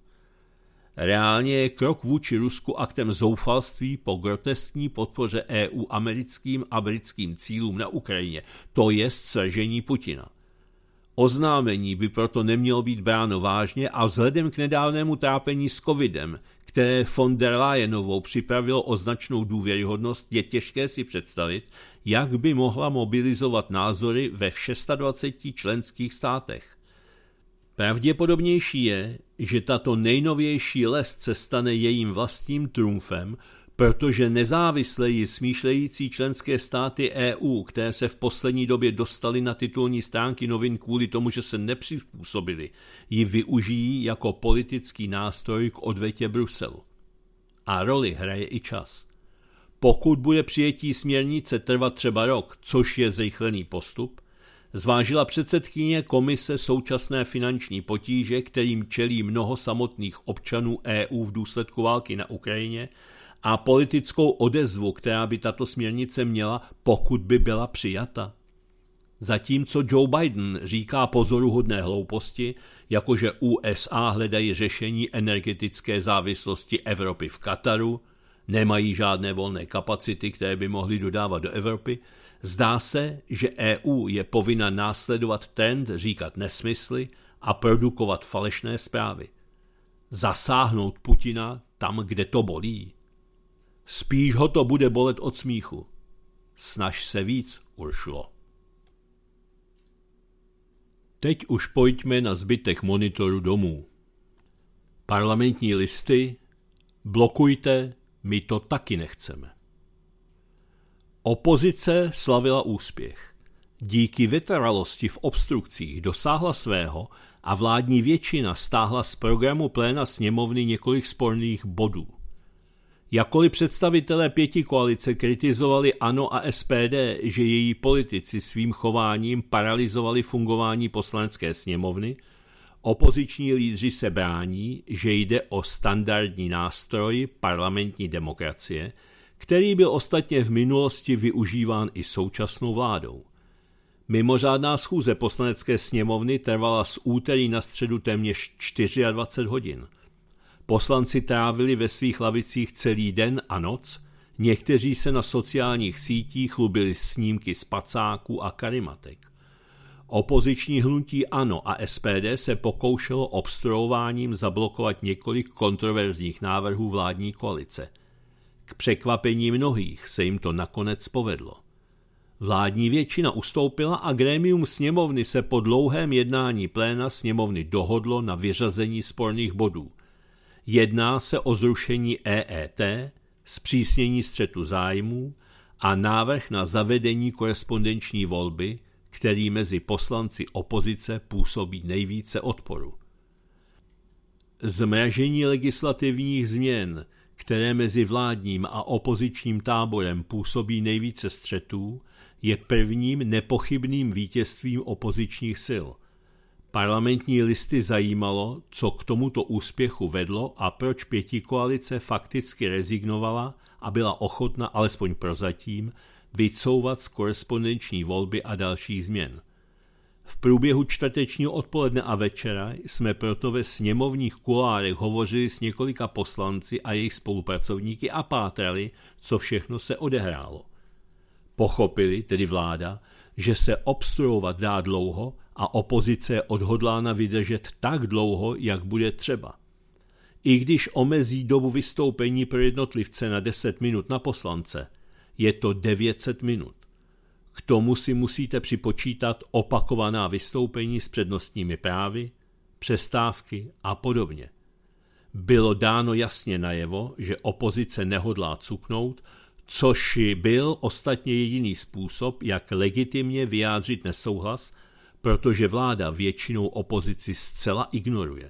Reálně je krok vůči Rusku aktem zoufalství po groteskní podpoře E U americkým a britským cílům na Ukrajině, to je svržení Putina. Oznámení by proto nemělo být bráno vážně a vzhledem k nedávnému trápení s covidem, které von der Leyenovou připravilo o značnou důvěryhodnost, je těžké si představit, jak by mohla mobilizovat názory ve dvaceti šesti členských státech. Pravděpodobnější je, že tato nejnovější lest se stane jejím vlastním trumfem, protože nezávisleji smýšlející členské státy E U, které se v poslední době dostaly na titulní stránky novin kvůli tomu, že se nepřizpůsobili, ji využijí jako politický nástroj k odvetě Bruselu. A roli hraje i čas. Pokud bude přijetí směrnice trvat třeba rok, což je zrychlený postup, zvážila předsedkyně komise současné finanční potíže, kterým čelí mnoho samotných občanů E U v důsledku války na Ukrajině, a politickou odezvu, která by tato směrnice měla, pokud by byla přijata. Zatímco Joe Biden říká pozoruhodné hlouposti, jakože U S A hledají řešení energetické závislosti Evropy v Kataru, nemají žádné volné kapacity, které by mohly dodávat do Evropy, zdá se, že E U je povinna následovat trend, říkat nesmysly a produkovat falešné zprávy. Zasáhnout Putina tam, kde to bolí. Spíš ho to bude bolet od smíchu. Snaž se víc, Uršulo. Teď už pojďme na zbytek monitoru domů. Parlamentní listy, blokujte, my to taky nechceme. Opozice slavila úspěch. Díky vytrvalosti v obstrukcích dosáhla svého a vládní většina stáhla z programu pléna sněmovny několik sporných bodů. Jakkoliv představitelé pětikoalice kritizovali ANO a S P D, že její politici svým chováním paralyzovali fungování poslanecké sněmovny, opoziční lídři se brání, že jde o standardní nástroj parlamentní demokracie, který byl ostatně v minulosti využíván i současnou vládou. Mimořádná schůze poslanecké sněmovny trvala z úterý na středu téměř dvacet čtyři hodin. Poslanci trávili ve svých lavicích celý den a noc, někteří se na sociálních sítích chlubili snímky z pacáků a karimatek. Opoziční hnutí ANO a S P D se pokoušelo obstruováním zablokovat několik kontroverzních návrhů vládní koalice. K překvapení mnohých se jim to nakonec povedlo. Vládní většina ustoupila a grémium sněmovny se po dlouhém jednání pléna sněmovny dohodlo na vyřazení sporných bodů. Jedná se o zrušení E E T, zpřísnění střetu zájmů a návrh na zavedení korespondenční volby, který mezi poslanci opozice působí nejvíce odporu. Zmražení legislativních změn, které mezi vládním a opozičním táborem působí nejvíce střetů, je prvním nepochybným vítězstvím opozičních sil. Parlamentní listy zajímalo, co k tomuto úspěchu vedlo a proč pětikoalice fakticky rezignovala a byla ochotna alespoň prozatím vycouvat z korespondenční volby a dalších změn. V průběhu čtvrtečního odpoledne a večera jsme proto ve sněmovních kuloárech hovořili s několika poslanci a jejich spolupracovníky a pátrali, co všechno se odehrálo. Pochopili, tedy vláda, že se obstruovat dá dlouho a opozice je odhodlána vydržet tak dlouho, jak bude třeba. I když omezí dobu vystoupení pro jednotlivce na deset minut na poslance, je to devět set minut. K tomu si musíte připočítat opakovaná vystoupení s přednostními právy, přestávky a podobně. Bylo dáno jasně najevo, že opozice nehodlá cuknout, což byl ostatně jediný způsob, jak legitimně vyjádřit nesouhlas, protože vláda většinou opozici zcela ignoruje.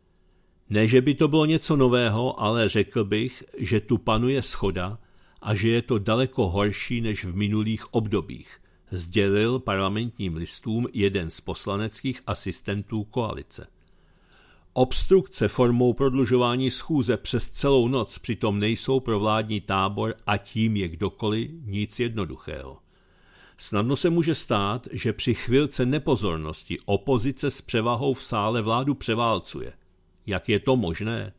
Ne, že by to bylo něco nového, ale řekl bych, že tu panuje shoda a že je to daleko horší než v minulých obdobích, sdělil parlamentním listům jeden z poslaneckých asistentů koalice. Obstrukce formou prodlužování schůze přes celou noc přitom nejsou pro vládní tábor a tím je kdokoliv nic jednoduchého. Snadno se může stát, že při chvilce nepozornosti opozice s převahou v sále vládu převálcuje. Jak je to možné?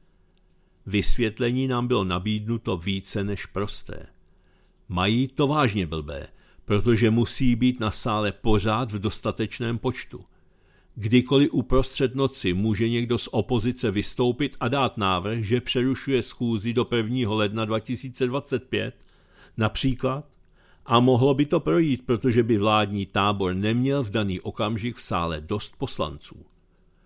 Vysvětlení nám bylo nabídnuto více než prosté. Mají to vážně blbé, protože musí být na sále pořád v dostatečném počtu. Kdykoliv uprostřed noci může někdo z opozice vystoupit a dát návrh, že přerušuje schůzi do prvního ledna dva tisíce dvacet pět, například, a mohlo by to projít, protože by vládní tábor neměl v daný okamžik v sále dost poslanců.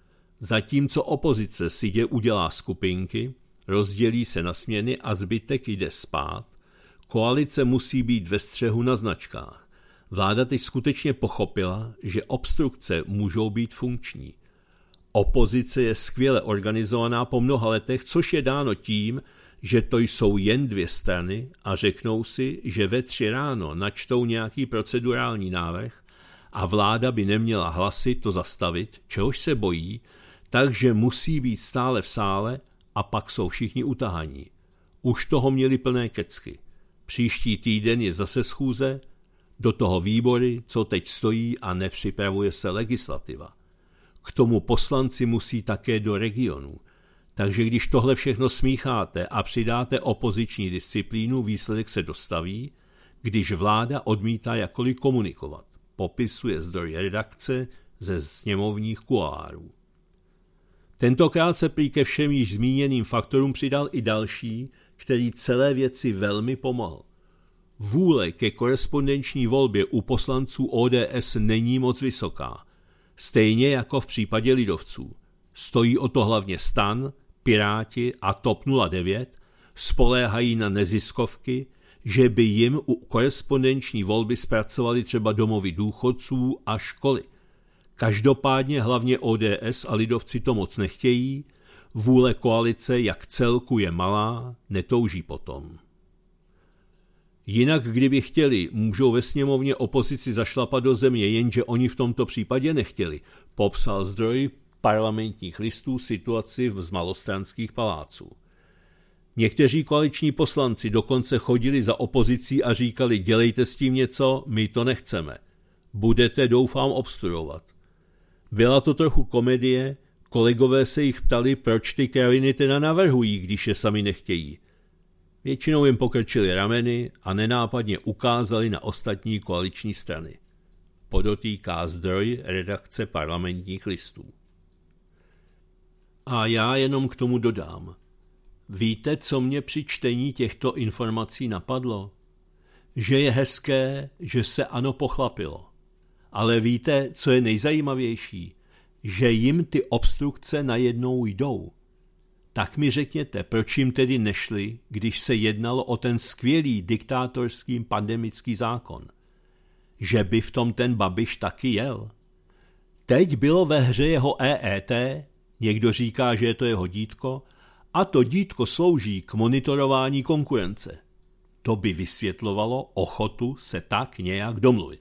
Zatímco opozice si jde udělá skupinky, rozdělí se na směny a zbytek jde spát, koalice musí být ve střehu na značkách. Vláda teď skutečně pochopila, že obstrukce můžou být funkční. Opozice je skvěle organizovaná po mnoha letech, což je dáno tím, že to jsou jen dvě strany a řeknou si, že ve tři ráno načtou nějaký procedurální návrh a vláda by neměla hlasy to zastavit, čehož se bojí, takže musí být stále v sále a pak jsou všichni utahaní. Už toho měli plné kecky. Příští týden je zase schůze, do toho výbory, co teď stojí a nepřipravuje se legislativa. K tomu poslanci musí také do regionů. Takže když tohle všechno smícháte a přidáte opoziční disciplínu, výsledek se dostaví, když vláda odmítá jakkoliv komunikovat, popisuje zdroj redakce ze sněmovních kuloárů. Tentokrát se prý ke všem již zmíněným faktorům přidal i další, který celé věci velmi pomohl. Vůle ke korespondenční volbě u poslanců O D S není moc vysoká, stejně jako v případě lidovců. Stojí o to hlavně STAN, Piráti a T O P nula devět, spoléhají na neziskovky, že by jim u korespondenční volby zpracovali třeba domovy důchodců a školy. Každopádně hlavně O D S a lidovci to moc nechtějí, vůle koalice jak celku je malá, netouží potom. Jinak kdyby chtěli, můžou ve sněmovně opozici zašlapat do země, jenže oni v tomto případě nechtěli, popsal zdroj parlamentních listů situaci z malostranských paláců. Někteří koaliční poslanci dokonce chodili za opozicí a říkali, dělejte s tím něco, my to nechceme. Budete, doufám, obstruovat. Byla to trochu komedie, kolegové se jich ptali, proč ty kraviny teda navrhují, když je sami nechtějí. Většinou jim pokrčili rameny a nenápadně ukázali na ostatní koaliční strany. Podotýká zdroj redakce parlamentních listů. A já jenom k tomu dodám. Víte, co mě při čtení těchto informací napadlo? Že je hezké, že se ANO pochlapilo. Ale víte, co je nejzajímavější? Že jim ty obstrukce najednou jdou. Tak mi řekněte, proč jim tedy nešli, když se jednalo o ten skvělý diktátorský pandemický zákon? Že by v tom ten Babiš taky jel? Teď bylo ve hře jeho E E T, někdo říká, že je to jeho dítko, a to dítko slouží k monitorování konkurence. To by vysvětlovalo ochotu se tak nějak domluvit.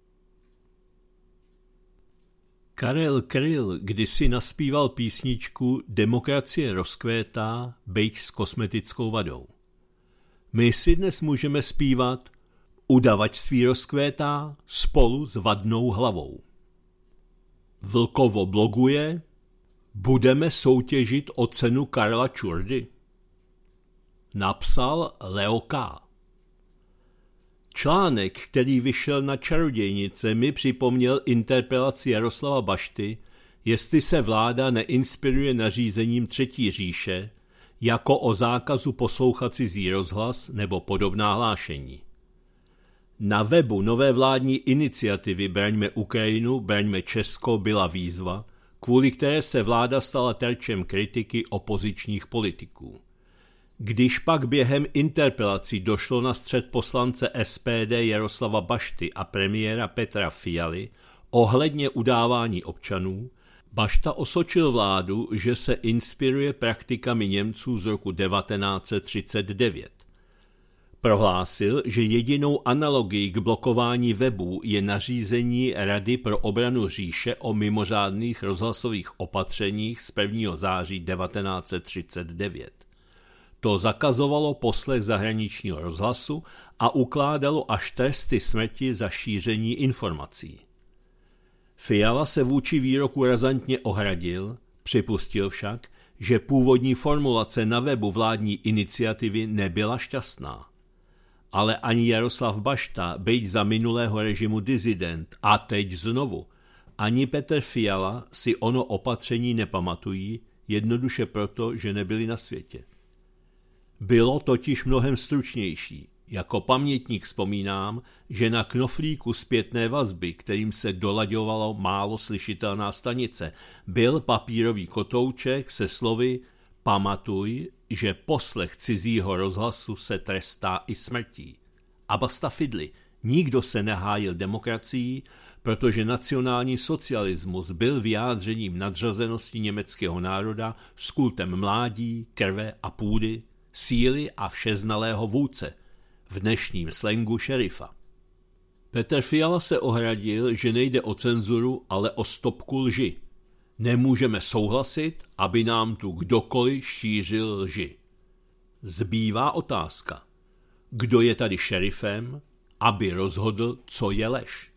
Karel Kryl kdysi naspíval písničku Demokracie rozkvétá, byť s kosmetickou vadou. My si dnes můžeme zpívat Udavačství rozkvétá spolu s vadnou hlavou. Vlkovo bloguje, budeme soutěžit o cenu Karla Čurdy. Napsal Leo K. Článek, který vyšel na Čarodějnice, mi připomněl interpelaci Jaroslava Bašty, jestli se vláda neinspiruje nařízením Třetí říše, jako o zákazu poslouchat cizí rozhlas nebo podobná hlášení. Na webu nové vládní iniciativy Braňme Ukrajinu, Braňme Česko byla výzva, kvůli které se vláda stala terčem kritiky opozičních politiků. Když pak během interpelací došlo na střet poslance S P D Jaroslava Bašty a premiéra Petra Fialy ohledně udávání občanů, Bašta osočil vládu, že se inspiruje praktikami Němců z roku devatenáct set třicet devět. Prohlásil, že jedinou analogií k blokování webů je nařízení Rady pro obranu říše o mimořádných rozhlasových opatřeních z prvního září devatenáct set třicet devět. To zakazovalo poslech zahraničního rozhlasu a ukládalo až tresty smrti za šíření informací. Fiala se vůči výroku razantně ohradil, připustil však, že původní formulace na webu vládní iniciativy nebyla šťastná. Ale ani Jaroslav Bašta, byť za minulého režimu disident a teď znovu, ani Petr Fiala si ono opatření nepamatují, jednoduše proto, že nebyli na světě. Bylo totiž mnohem stručnější, Jako pamětník vzpomínám, že na knoflíku zpětné vazby, kterým se dolaďovalo málo slyšitelná stanice, byl papírový kotouček se slovy "Pamatuj, že poslech cizího rozhlasu se trestá i smrtí." A basta fidli, nikdo se nehájil demokracií, protože nacionální socialismus byl vyjádřením nadřazenosti německého národa s kultem mládí, krve a půdy, síly a všeznalého vůdce, v dnešním slangu šerifa. Petr Fiala se ohradil, že nejde o cenzuru, ale o stopku lži. Nemůžeme souhlasit, aby nám tu kdokoliv šířil lži. Zbývá otázka. Kdo je tady šerifem, aby rozhodl, co je lež?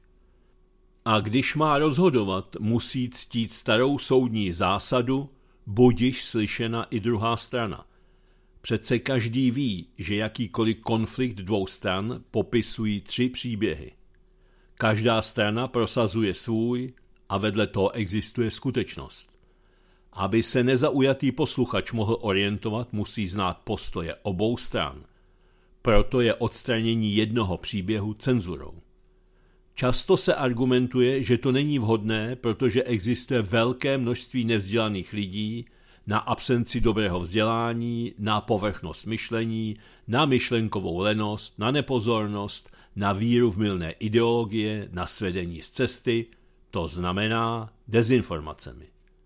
A když má rozhodovat, musí ctít starou soudní zásadu, budiž slyšena i druhá strana. Přece každý ví, že jakýkoliv konflikt dvou stran popisují tři příběhy. Každá strana prosazuje svůj a vedle toho existuje skutečnost. Aby se nezaujatý posluchač mohl orientovat, musí znát postoje obou stran. Proto je odstranění jednoho příběhu cenzurou. Často se argumentuje, že to není vhodné, protože existuje velké množství nevzdělaných lidí, na absenci dobrého vzdělání, na povrchnost myšlení, na myšlenkovou lenost, na nepozornost, na víru v mylné ideologie, na svedení z cesty, to znamená dezinformacemi.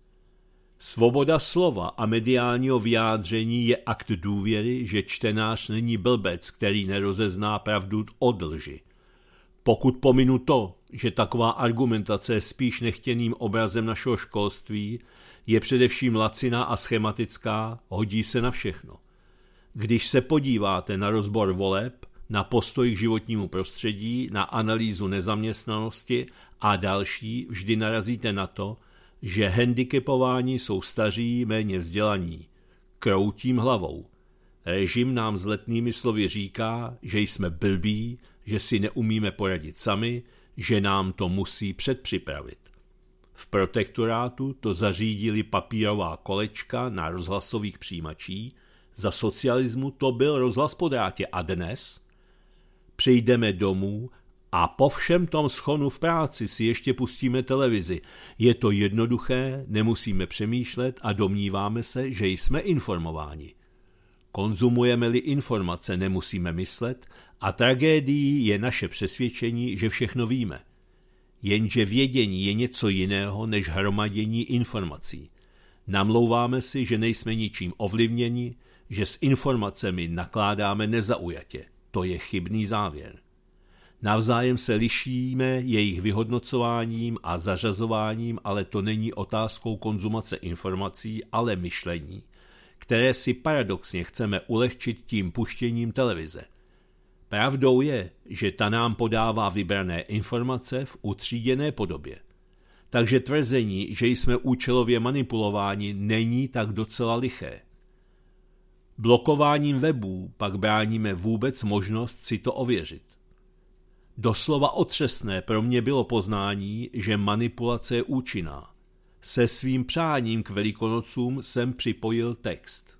Svoboda slova a mediálního vyjádření je akt důvěry, že čtenář není blbec, který nerozezná pravdu od lži. Pokud pominu to, že taková argumentace je spíš nechtěným obrazem našeho školství, je především laciná a schematická, hodí se na všechno. Když se podíváte na rozbor voleb, na postoj k životnímu prostředí, na analýzu nezaměstnanosti a další, vždy narazíte na to, že handicapováni jsou staří, méně vzdělaní. Kroutím hlavou. Režim nám s letnými slovy říká, že jsme blbí, že si neumíme poradit sami, že nám to musí předpřipravit. V protektorátu to zařídili papírová kolečka na rozhlasových přijímačích, za socialismu to byl rozhlas po drátě a dnes přijdeme domů a po všem tom schonu v práci si ještě pustíme televizi. Je to jednoduché, nemusíme přemýšlet a domníváme se, že jsme informováni. Konzumujeme-li informace, nemusíme myslet a tragédií je naše přesvědčení, že všechno víme. Jenže vědění je něco jiného než hromadění informací. Namlouváme si, že nejsme ničím ovlivněni, že s informacemi nakládáme nezaujatě. To je chybný závěr. Navzájem se lišíme jejich vyhodnocováním a zařazováním, ale to není otázkou konzumace informací, ale myšlení, které si paradoxně chceme ulehčit tím puštěním televize. Pravdou je, že ta nám podává vybrané informace v utříděné podobě. Takže tvrzení, že jsme účelově manipulováni, není tak docela liché. Blokováním webů pak bráníme vůbec možnost si to ověřit. Doslova otřesné pro mě bylo poznání, že manipulace je účinná. Se svým přáním k Velikonocům jsem připojil text.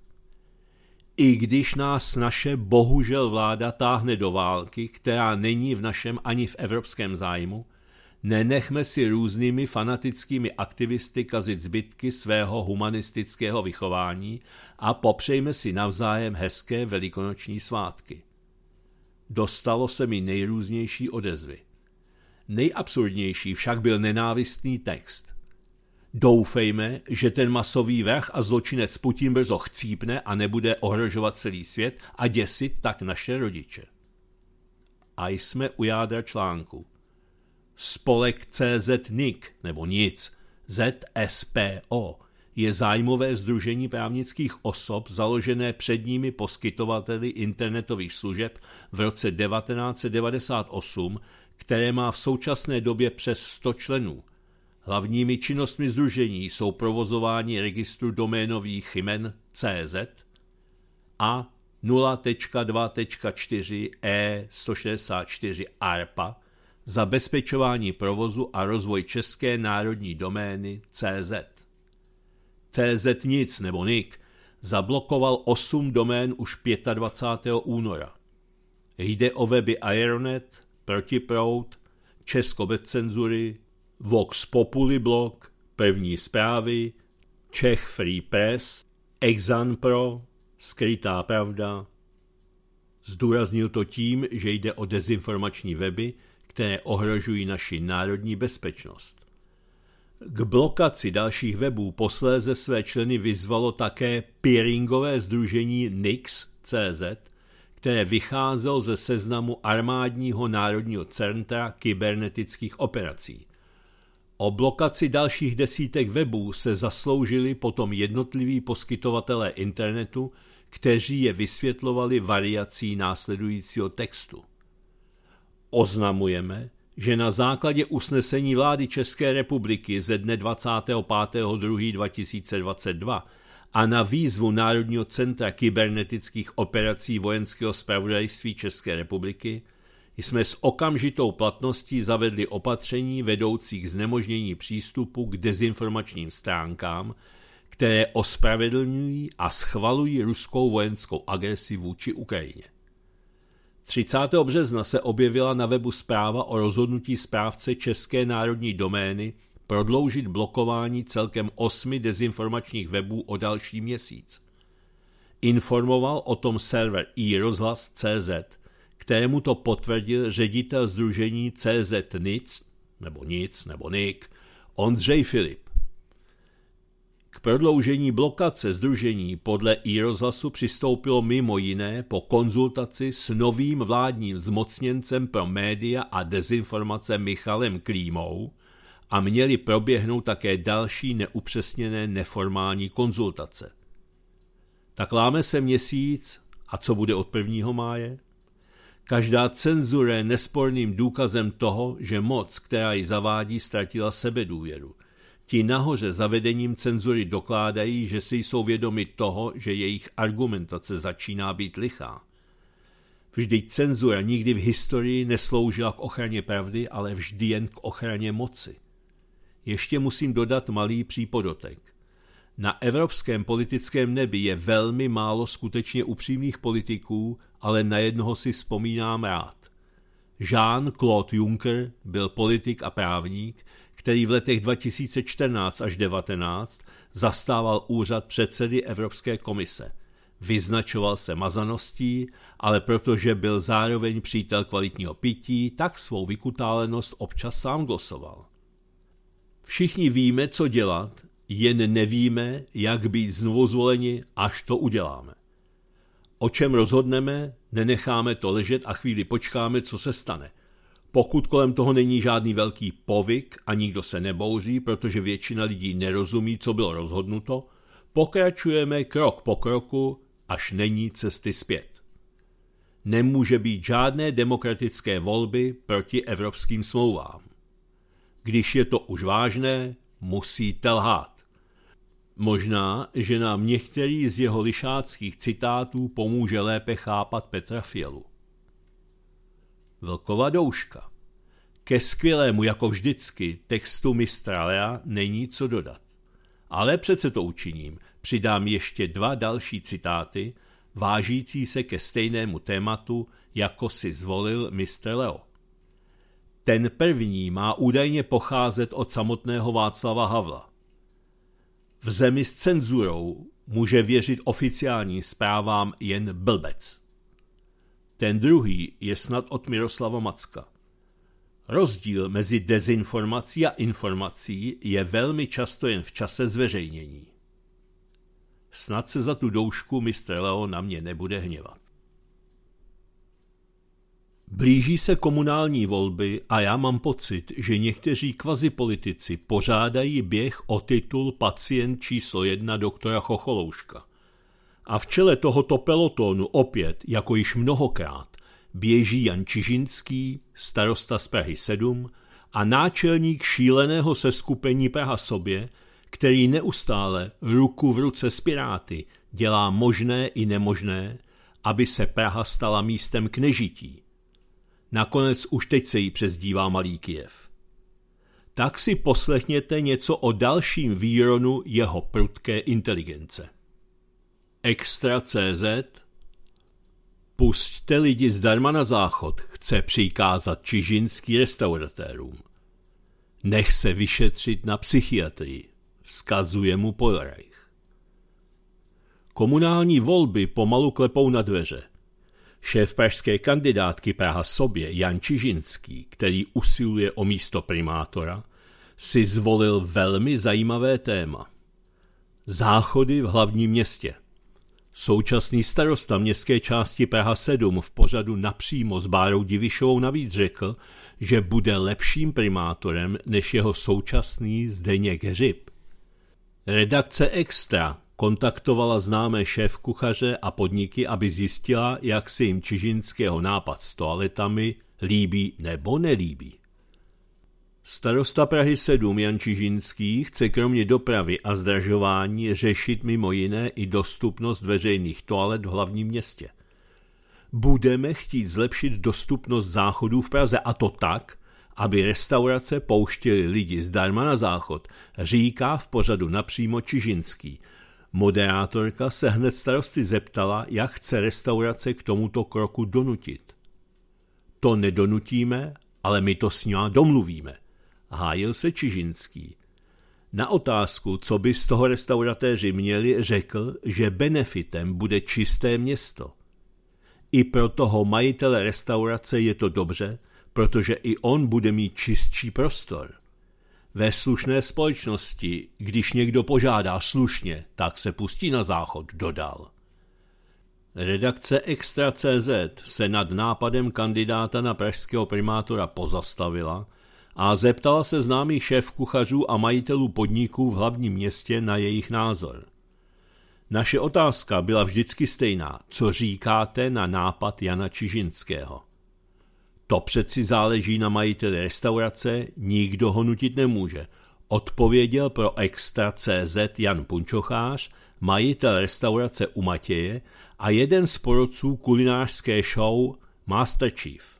I když nás naše bohužel vláda táhne do války, která není v našem ani v evropském zájmu, nenechme si různými fanatickými aktivisty kazit zbytky svého humanistického vychování a popřejme si navzájem hezké velikonoční svátky. Dostalo se mi nejrůznější odezvy. Nejabsurdnější však byl nenávistný text. Doufejme, že ten masový vrah a zločinec Putin brzo chcípne a nebude ohrožovat celý svět a děsit tak naše rodiče. A jsme u jádra článku. Spolek C Z N I C, nebo nic, Z S P O, je zájmové sdružení právnických osob založené předními poskytovateli internetových služeb v roce devatenáct set devadesát osm, které má v současné době přes sto členů. Hlavními činnostmi sdružení jsou provozování registru doménových jmen C Z a nula tečka dva tečka čtyři E sto šedesát čtyři A R P A, zabezpečování provozu a rozvoj české národní domény C Z. C Z nic nebo N I C zablokoval osm domén už dvacátého pátého února. Jde o weby Aeronet, Protiproud, Česko bez cenzury, Vox Populi blog, První zprávy, Czech Free Press, Exan Pro, Skrytá pravda. Zdůraznil to tím, že jde o dezinformační weby, které ohrožují naši národní bezpečnost. K blokaci dalších webů posléze své členy vyzvalo také peeringové sdružení N I X tečka cé zet, které vycházelo ze seznamu Armádního národního centra kybernetických operací. O blokaci dalších desítek webů se zasloužili potom jednotliví poskytovatelé internetu, kteří je vysvětlovali variací následujícího textu. Oznamujeme, že na základě usnesení vlády České republiky ze dne dvacátého pátého druhého dva tisíce dvacet dva a na výzvu Národního centra kybernetických operací Vojenského zpravodajství České republiky jsme s okamžitou platností zavedli opatření vedoucí k znemožnění přístupu k dezinformačním stránkám, které ospravedlňují a schvalují ruskou vojenskou agresi vůči Ukrajině. třicátého března se objevila na webu zpráva o rozhodnutí správce České národní domény prodloužit blokování celkem osmi dezinformačních webů o další měsíc. Informoval o tom server i rozhlas tečka cé zet, kterému to potvrdil ředitel sdružení C Z N I C, nebo nic, nebo N I C, Ondřej Filip. K prodloužení blokace sdružení podle i rozhlasu přistoupilo mimo jiné po konzultaci s novým vládním zmocněncem pro média a dezinformace Michalem Klímou a měly proběhnout také další neupřesněné neformální konzultace. Tak láme se měsíc a co bude od prvního máje? Každá cenzura je nesporným důkazem toho, že moc, která ji zavádí, ztratila sebedůvěru. Ti nahoře zavedením cenzury dokládají, že si jsou vědomi toho, že jejich argumentace začíná být lichá. Vždyť cenzura nikdy v historii nesloužila k ochraně pravdy, ale vždy jen k ochraně moci. Ještě musím dodat malý přípodotek. Na evropském politickém nebi je velmi málo skutečně upřímných politiků, ale na jednoho si vzpomínám rád. Jean-Claude Juncker byl politik a právník, který v letech dva tisíce čtrnáct až devatenáct zastával úřad předsedy Evropské komise. Vyznačoval se mazaností, ale protože byl zároveň přítel kvalitního pití, tak svou vykutálenost občas sám glosoval. Všichni víme, co dělat, jen nevíme, jak být znovu zvoleni, až to uděláme. O čem rozhodneme, nenecháme to ležet a chvíli počkáme, co se stane. Pokud kolem toho není žádný velký povyk a nikdo se nebouří, protože většina lidí nerozumí, co bylo rozhodnuto, pokračujeme krok po kroku, až není cesty zpět. Nemůže být žádné demokratické volby proti evropským smlouvám. Když je to už vážné, musíte lhát. Možná, že nám některý z jeho lišáckých citátů pomůže lépe chápat Petra Fialu. Vlkova douška. Ke skvělému, jako vždycky, textu mistra Lea není co dodat. Ale přece to učiním. Přidám ještě dva další citáty, vážící se ke stejnému tématu, jako si zvolil mistr Leo. Ten první má údajně pocházet od samotného Václava Havla. V zemi s cenzurou může věřit oficiálním zprávám jen blbec. Ten druhý je snad od Miroslava Macka. Rozdíl mezi dezinformací a informací je velmi často jen v čase zveřejnění. Snad se za tu doušku mistr Leo na mě nebude hněvat. Blíží se komunální volby a já mám pocit, že někteří kvazipolitici pořádají běh o titul pacient číslo jedna doktora Chocholouška. A v čele tohoto pelotonu opět, jako již mnohokrát, běží Jan Čižinský, starosta z Prahy sedm a náčelník šíleného seskupení Praha sobě, který neustále ruku v ruce s Piráty dělá možné i nemožné, aby se Praha stala místem k nežití. Nakonec už teď se jí přezdívá Malý Kyjev. Tak si poslechněte něco o dalším výronu jeho prudké inteligence. Extra tečka cé zet Pusťte lidi zdarma na záchod, chce přikázat Čižinský restauratérům. Nech se vyšetřit na psychiatrii, vzkazuje mu Pollreich. Komunální volby pomalu klepou na dveře. Šéf pražské kandidátky Praha sobě Jan Čižinský, který usiluje o místo primátora, si zvolil velmi zajímavé téma. Záchody v hlavním městě. Současný starosta městské části Praha sedm v pořadu Napřímo s Bárou Divišovou navíc řekl, že bude lepším primátorem než jeho současný Zdeněk Hřib. Redakce Extra kontaktovala známé šéfkuchaře a podniky, aby zjistila, jak se jim Čižinského nápad s toaletami líbí nebo nelíbí. Starosta Prahy sedm Jan Čižinský chce kromě dopravy a zdražování řešit mimo jiné i dostupnost veřejných toalet v hlavním městě. Budeme chtít zlepšit dostupnost záchodů v Praze, a to tak, aby restaurace pouštěly lidi zdarma na záchod, říká v pořadu Napřímo Čižinský. Moderátorka se hned starosty zeptala, jak chce restaurace k tomuto kroku donutit. To nedonutíme, ale my to s ním domluvíme, hájil se Čižinský. Na otázku, co by z toho restauratéři měli, řekl, že benefitem bude čisté město. I pro toho majitele restaurace je to dobře, protože i on bude mít čistší prostor. Ve slušné společnosti, když někdo požádá slušně, tak se pustí na záchod, dodal. Redakce Extra tečka cé zet se nad nápadem kandidáta na pražského primátora pozastavila a zeptala se známých šéfkuchařů a majitelů podniků v hlavním městě na jejich názor. Naše otázka byla vždycky stejná. Co říkáte na nápad Jana Čižinského? To přeci záleží na majiteli restaurace, nikdo ho nutit nemůže, odpověděl pro Extra tečka cé zet Jan Punčochář, majitel restaurace u Matěje a jeden z porodců kulinářské show Masterchef.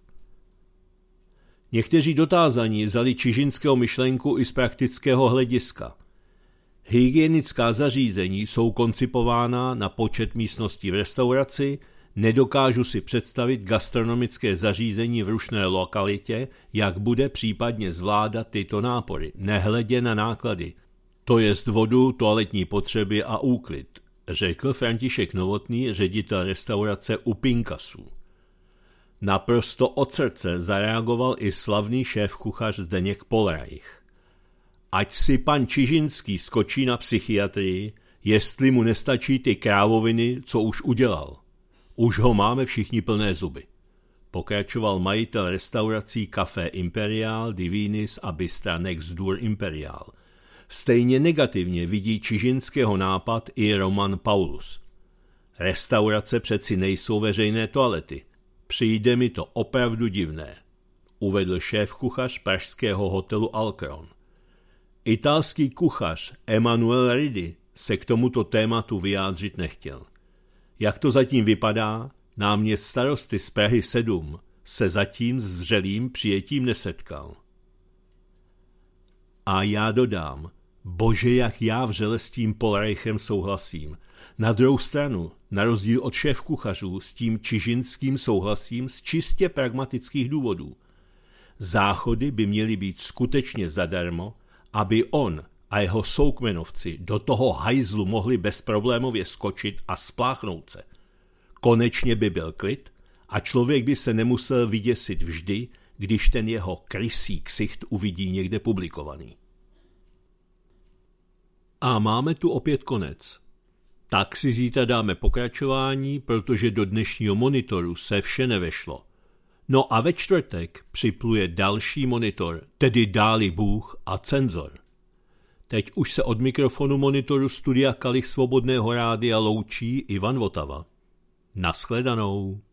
Někteří dotázaní vzali Čižinského myšlenku i z praktického hlediska. Hygienická zařízení jsou koncipována na počet místností v restauraci, nedokážu si představit gastronomické zařízení v rušné lokalitě, jak bude případně zvládat tyto nápory, nehledě na náklady. To jest vodu, toaletní potřeby a úklid, řekl František Novotný, ředitel restaurace u Pinkasů. Naprosto od srdce zareagoval i slavný šéfkuchař Zdeněk Pollreich. Ať si pan Čižinský skočí na psychiatrii, jestli mu nestačí ty krávoviny, co už udělal. Už ho máme všichni plné zuby. Pokračoval majitel restaurací Café Imperial, Divinis a Bystra Next Door Imperial. Stejně negativně vidí Čižinského nápad i Roman Paulus. Restaurace přeci nejsou veřejné toalety. Přijde mi to opravdu divné, uvedl šéfkuchař pražského hotelu Alcron. Italský kuchař Emanuele Ridi se k tomuto tématu vyjádřit nechtěl. Jak to zatím vypadá, náměst starosty z Prahy sedm se zatím s vřelým přijetím nesetkal. A já dodám, bože, jak já vřele s tím Pollreichem souhlasím. Na druhou stranu, na rozdíl od šéfkuchařů, s tím Čižinským souhlasím z čistě pragmatických důvodů. Záchody by měly být skutečně zadarmo, aby on a jeho soukmenovci do toho hajzlu mohli bezproblémově skočit a spláchnout se. Konečně by byl klid a člověk by se nemusel vyděsit vždy, když ten jeho krysý ksicht uvidí někde publikovaný. A máme tu opět konec. Tak si zítra dáme pokračování, protože do dnešního monitoru se vše nevešlo. No a ve čtvrtek připluje další monitor, tedy dáli Bůh a cenzor. Teď už se od mikrofonu monitoru Studia Kalich Svobodného rádia loučí Ivan Votava. Naschledanou.